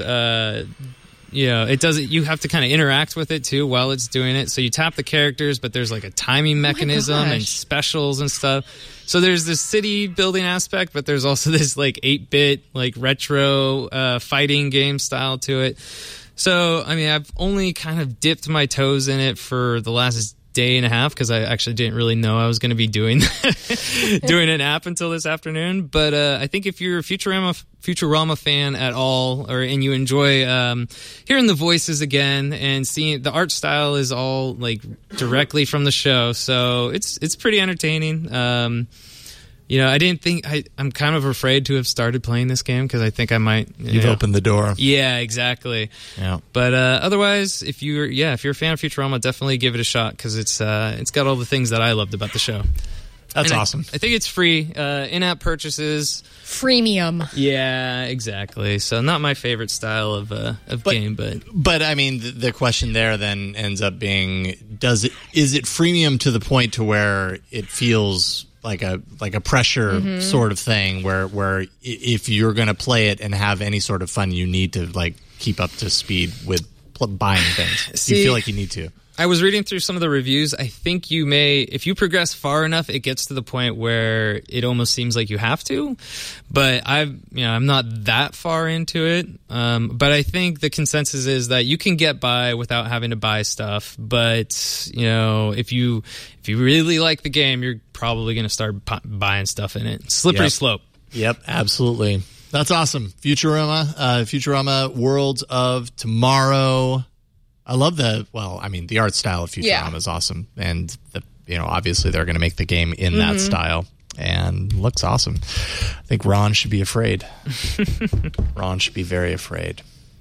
it doesn't. You have to kind of interact with it too while it's doing it. So you tap the characters, but there's a timing mechanism and specials and stuff. So there's this city building aspect, but there's also this 8-bit retro fighting game style to it. So I mean, I've only kind of dipped my toes in it for the last day and a half, because I actually didn't really know I was going to be doing an app until this afternoon. But I think if you're a Futurama fan at all, and you enjoy hearing the voices again and seeing the art style is all directly from the show, so it's pretty entertaining. I didn't think I'm kind of afraid to have started playing this game because I think I might. You've opened the door. Yeah, exactly. Yeah. But otherwise, if you're a fan of Futurama, definitely give it a shot because it's got all the things that I loved about the show. That's And awesome. I think it's free. In-app purchases. Freemium. Yeah, exactly. So not my favorite style of game, But I mean, the question there then ends up being: is it freemium to the point to where it feels like a pressure sort of thing, where if you're going to play it and have any sort of fun, you need to like keep up to speed with buying things. You feel like you need to. I was reading through some of the reviews. I think you may, if you progress far enough, it gets to the point where it almost seems like you have to. But I'm not that far into it. But I think the consensus is that you can get by without having to buy stuff. But if you really like the game, you're probably going to start buying stuff in it. Slippery slope. Yep, absolutely. That's awesome. Futurama Worlds of Tomorrow. I love the art style of Futurama is awesome. And, obviously they're going to make the game in that style. And looks awesome. I think Ron should be afraid. Ron should be very afraid.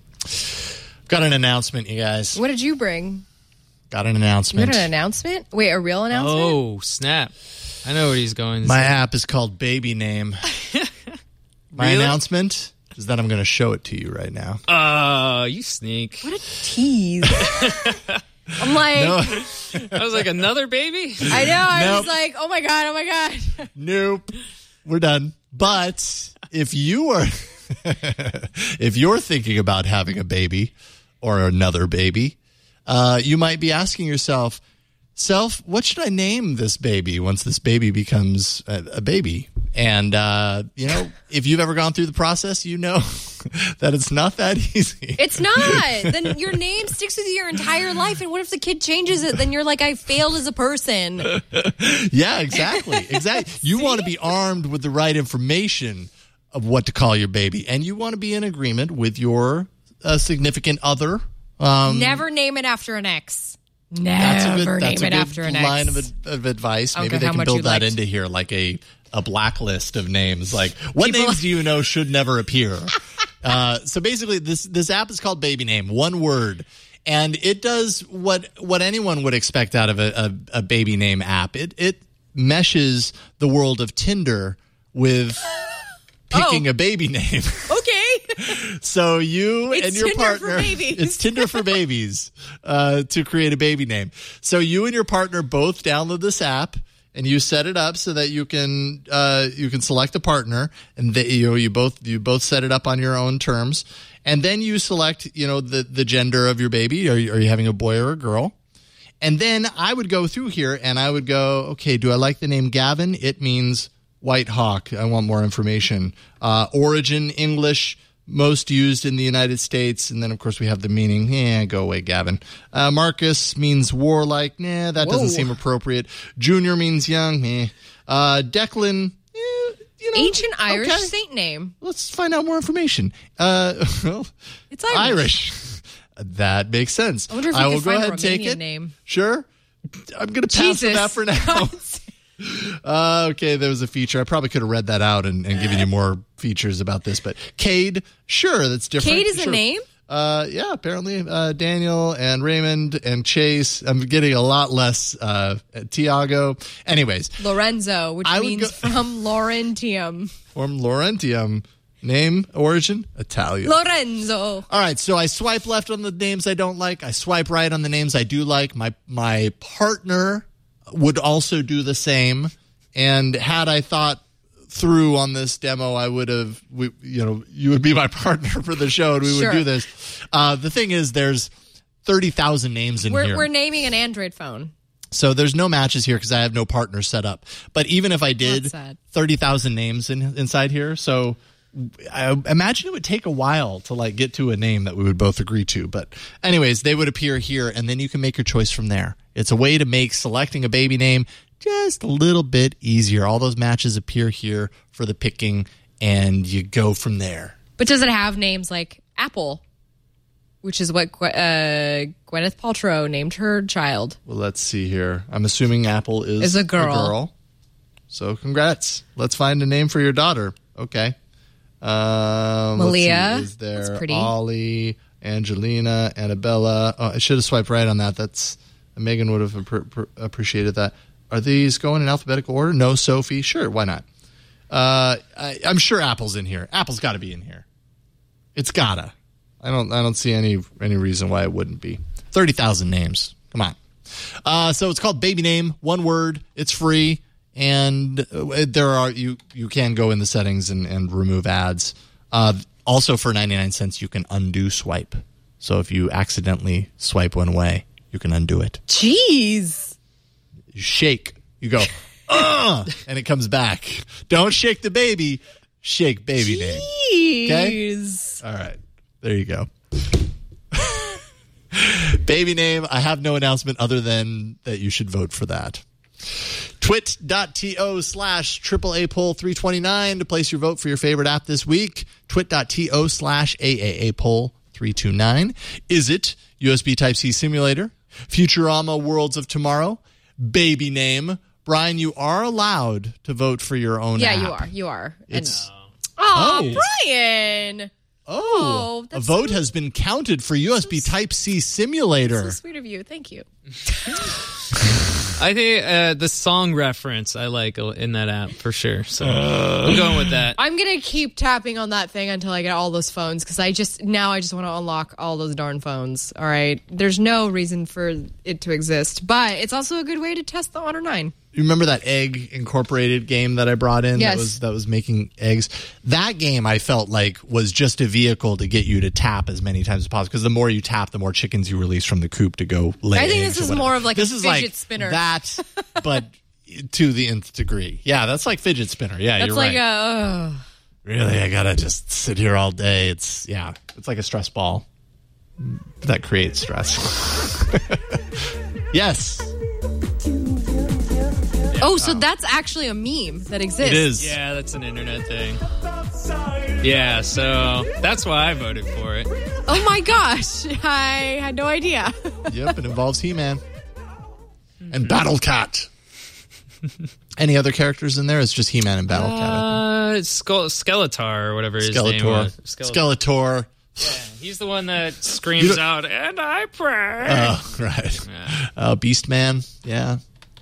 Got an announcement, you guys. What did you bring? Got an announcement. You got an announcement? Wait, a real announcement? Oh, snap. I know what he's going to My say. app is called Baby Name. My announcement is that I'm going to show it to you right now. Oh, you sneak. What a tease. I'm like... No. I was like, another baby? I know. I Nope. was like, oh my God. Nope. We're done. But if you are... if you're thinking about having a baby or another baby, you might be asking yourself, what should I name this baby once this baby becomes a baby? And, if you've ever gone through the process, you know that it's not that easy. It's not. Then your name sticks with you your entire life. And what if the kid changes it? Then you're like, I failed as a person. Yeah, exactly. You want to be armed with the right information of what to call your baby. And you want to be in agreement with your significant other. Never name it after an ex. Never name it after an ex. Line of advice. Maybe they can build that into here, like a blacklist of names. Like, what names do you know should never appear? So basically, this app is called Baby Name, one word, and it does what anyone would expect out of a baby name app. It meshes the world of Tinder with picking a baby name. Okay. So you It's and your Tinder partner, for babies. it's Tinder for babies, to create a baby name. So you and your partner both download this app, and you set it up so that you can select a partner, and you both set it up on your own terms, and then you select the gender of your baby. Are you having a boy or a girl? And then I would go through here and I would go, okay, do I like the name Gavin? It means White Hawk. I want more information. Origin, English, most used in the United States. And then, of course, we have the meaning. Go away, Gavin. Marcus means warlike. That doesn't seem appropriate. Junior means young. Declan, Ancient Irish saint name. Let's find out more information. Well, It's Irish. That makes sense. I wonder if I we will can go find ahead a and take Romanian it. name. Sure. I'm going to pass on that for now. Okay, there was a feature. I probably could have read that out and given you more features about this. But Cade, sure, that's different. Cade is sure. a name? Yeah, apparently Daniel and Raymond and Chase. I'm getting a lot less Tiago. Anyways. Lorenzo, which means from Laurentium. From Laurentium. Name, origin, Italian. Lorenzo. All right, so I swipe left on the names I don't like. I swipe right on the names I do like. My partner would also do the same. And had I thought through on this demo, I would have, you would be my partner for the show and we would do this. The thing is, there's 30,000 names in here. We're naming an Android phone. So there's no matches here because I have no partner set up. But even if I did, 30,000 names inside here. So I imagine it would take a while to get to a name that we would both agree to. But anyways, they would appear here and then you can make your choice from there. It's a way to make selecting a baby name just a little bit easier. All those matches appear here for the picking and you go from there. But does it have names like Apple, which is what Gwyneth Paltrow named her child? Well, let's see here. I'm assuming Apple is a girl. So congrats. Let's find a name for your daughter. Okay. Malia. Is there That's pretty. Ollie, Angelina, Annabella? Oh, I should have swiped right on that. That's Megan would have appreciated that. Are these going in alphabetical order? No, Sophie. Sure, why not? I'm sure Apple's in here. Apple's got to be in here. It's gotta. I don't see any reason why it wouldn't be. 30,000 names. Come on. So it's called Baby Name. One word. It's free, and you can go in the settings and remove ads. Also, for 99 cents, you can undo swipe. So if you accidentally swipe one way, you can undo it. Jeez. You shake. You go, and it comes back. Don't shake the baby. Shake baby name. Okay? All right. There you go. Baby name. I have no announcement other than that you should vote for that. Twit.to/AAA poll 329 to place your vote for your favorite app this week. Twit.to/AAA poll 329. Is it USB Type-C Simulator? Futurama Worlds of Tomorrow? Baby Name? Brian, you are allowed to vote for your own app. Yeah, you are. It's Brian. Oh, a vote has been counted for USB Type-C Simulator. So sweet of you. Thank you. I think the song reference I like in that app for sure. So I'm going with that. I'm going to keep tapping on that thing until I get all those phones because I just want to unlock all those darn phones. All right. There's no reason for it to exist, but it's also a good way to test the Honor 9. You remember that Egg Incorporated game that I brought in? Yes. That was making eggs. That game I felt like was just a vehicle to get you to tap as many times as possible because the more you tap, the more chickens you release from the coop to go lay eggs. I think this is more of like a fidget spinner. That, but to the nth degree. Yeah, that's like fidget spinner. Yeah, that's you're like right. Really, I gotta just sit here all day. It's like a stress ball that creates stress. Yes. Oh, so that's actually a meme that exists. It is. Yeah, that's an internet thing. Yeah, so that's why I voted for it. Oh my gosh, I had no idea. Yep, it involves He-Man and Battle Cat. Any other characters in there? It's just He-Man and Battle Cat. Skeletor or whatever his name was. Skeletor. Yeah, he's the one that screams out, and I pray. Oh, right. Yeah. Beast Man. Yeah.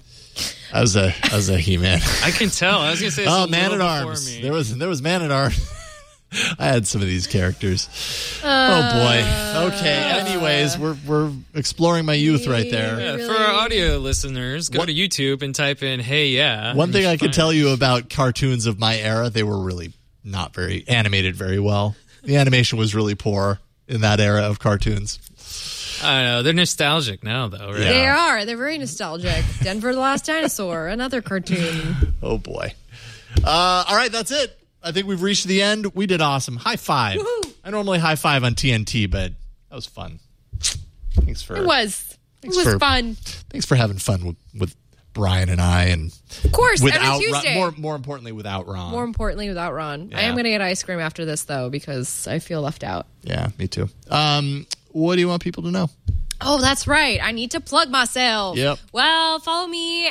I was a He-Man. I can tell. I was gonna say. Man at Arms. There was Man at Arms. I had some of these characters. Oh boy. Okay. Anyways, we're exploring my youth right there. Yeah, for our audio listeners, go to YouTube and type in "Hey Yeah." One thing I could tell you about cartoons of my era, they were really not very animated very well. The animation was really poor in that era of cartoons. I don't know. They're nostalgic now, though, right? Yeah. They are. They're very nostalgic. Denver the Last Dinosaur, another cartoon. Oh, boy. All right, that's it. I think we've reached the end. We did awesome. High five. Woohoo. I normally high five on TNT, but that was fun. Thanks for It was fun. Thanks for having fun with Brian and I, and of course, without every Tuesday. more importantly, without Ron. More importantly, without Ron. Yeah. I am going to get ice cream after this, though, because I feel left out. Yeah, me too. What do you want people to know? Oh, that's right. I need to plug myself. Yep. Well, follow me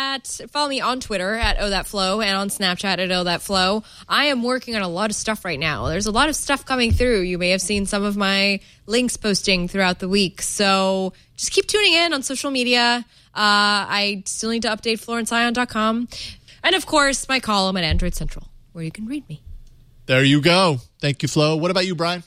on Twitter at OhThatFlow and on Snapchat at OhThatFlow. I am working on a lot of stuff right now. There's a lot of stuff coming through. You may have seen some of my links posting throughout the week. So just keep tuning in on social media. I still need to update FlorenceIon.com. And, of course, my column at Android Central, where you can read me. There you go. Thank you, Flo. What about you, Brian?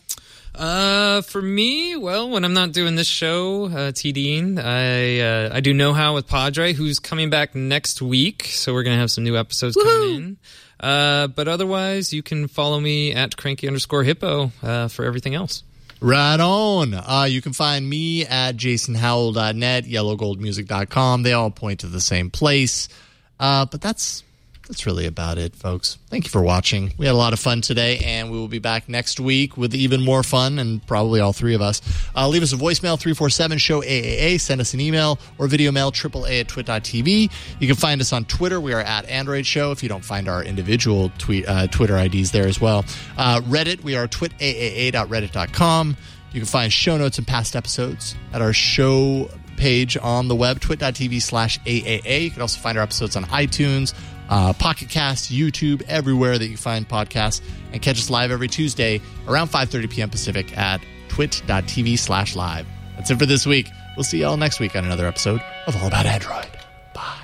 For me, well, when I'm not doing this show, TDing, I do Know How with Padre, who's coming back next week. So we're going to have some new episodes coming in. But otherwise, you can follow me at cranky_hippo for everything else. Right on. You can find me at jasonhowell.net, yellowgoldmusic.com. They all point to the same place. But that's really about it, folks. Thank you for watching. We had a lot of fun today, and we will be back next week with even more fun, and probably all three of us. Leave us a voicemail, 347-SHOW-AAA. Send us an email or video mail, AAA@twit.tv. You can find us on Twitter. We are at Android Show, if you don't find our individual Twitter IDs there as well. Reddit, we are twitaaa.reddit.com. You can find show notes and past episodes at our show page on the web, twit.tv/AAA. You can also find our episodes on iTunes, Pocket Cast, YouTube, everywhere that you find podcasts. And catch us live every Tuesday around 5:30 p.m. Pacific at twit.tv/live. That's it for this week. We'll see you all next week on another episode of All About Android. Bye.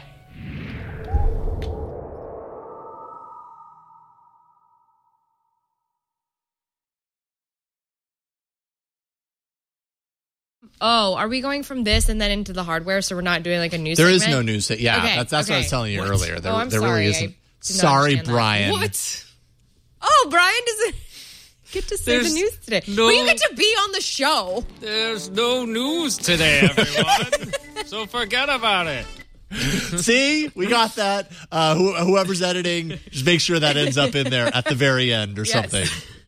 Oh, are we going from this and then into the hardware? So we're not doing like a news There segment? is no news. Yeah, Okay, that's what I was telling you earlier. Oh, I'm there sorry. really I isn't. did not Sorry, understand that. Brian. What? Oh, Brian doesn't get to say There's the news today. no- But you get to be on the show. There's no news today, everyone. So forget about it. See, we got that. Whoever's editing, just make sure that ends up in there at the very end or Yes. something.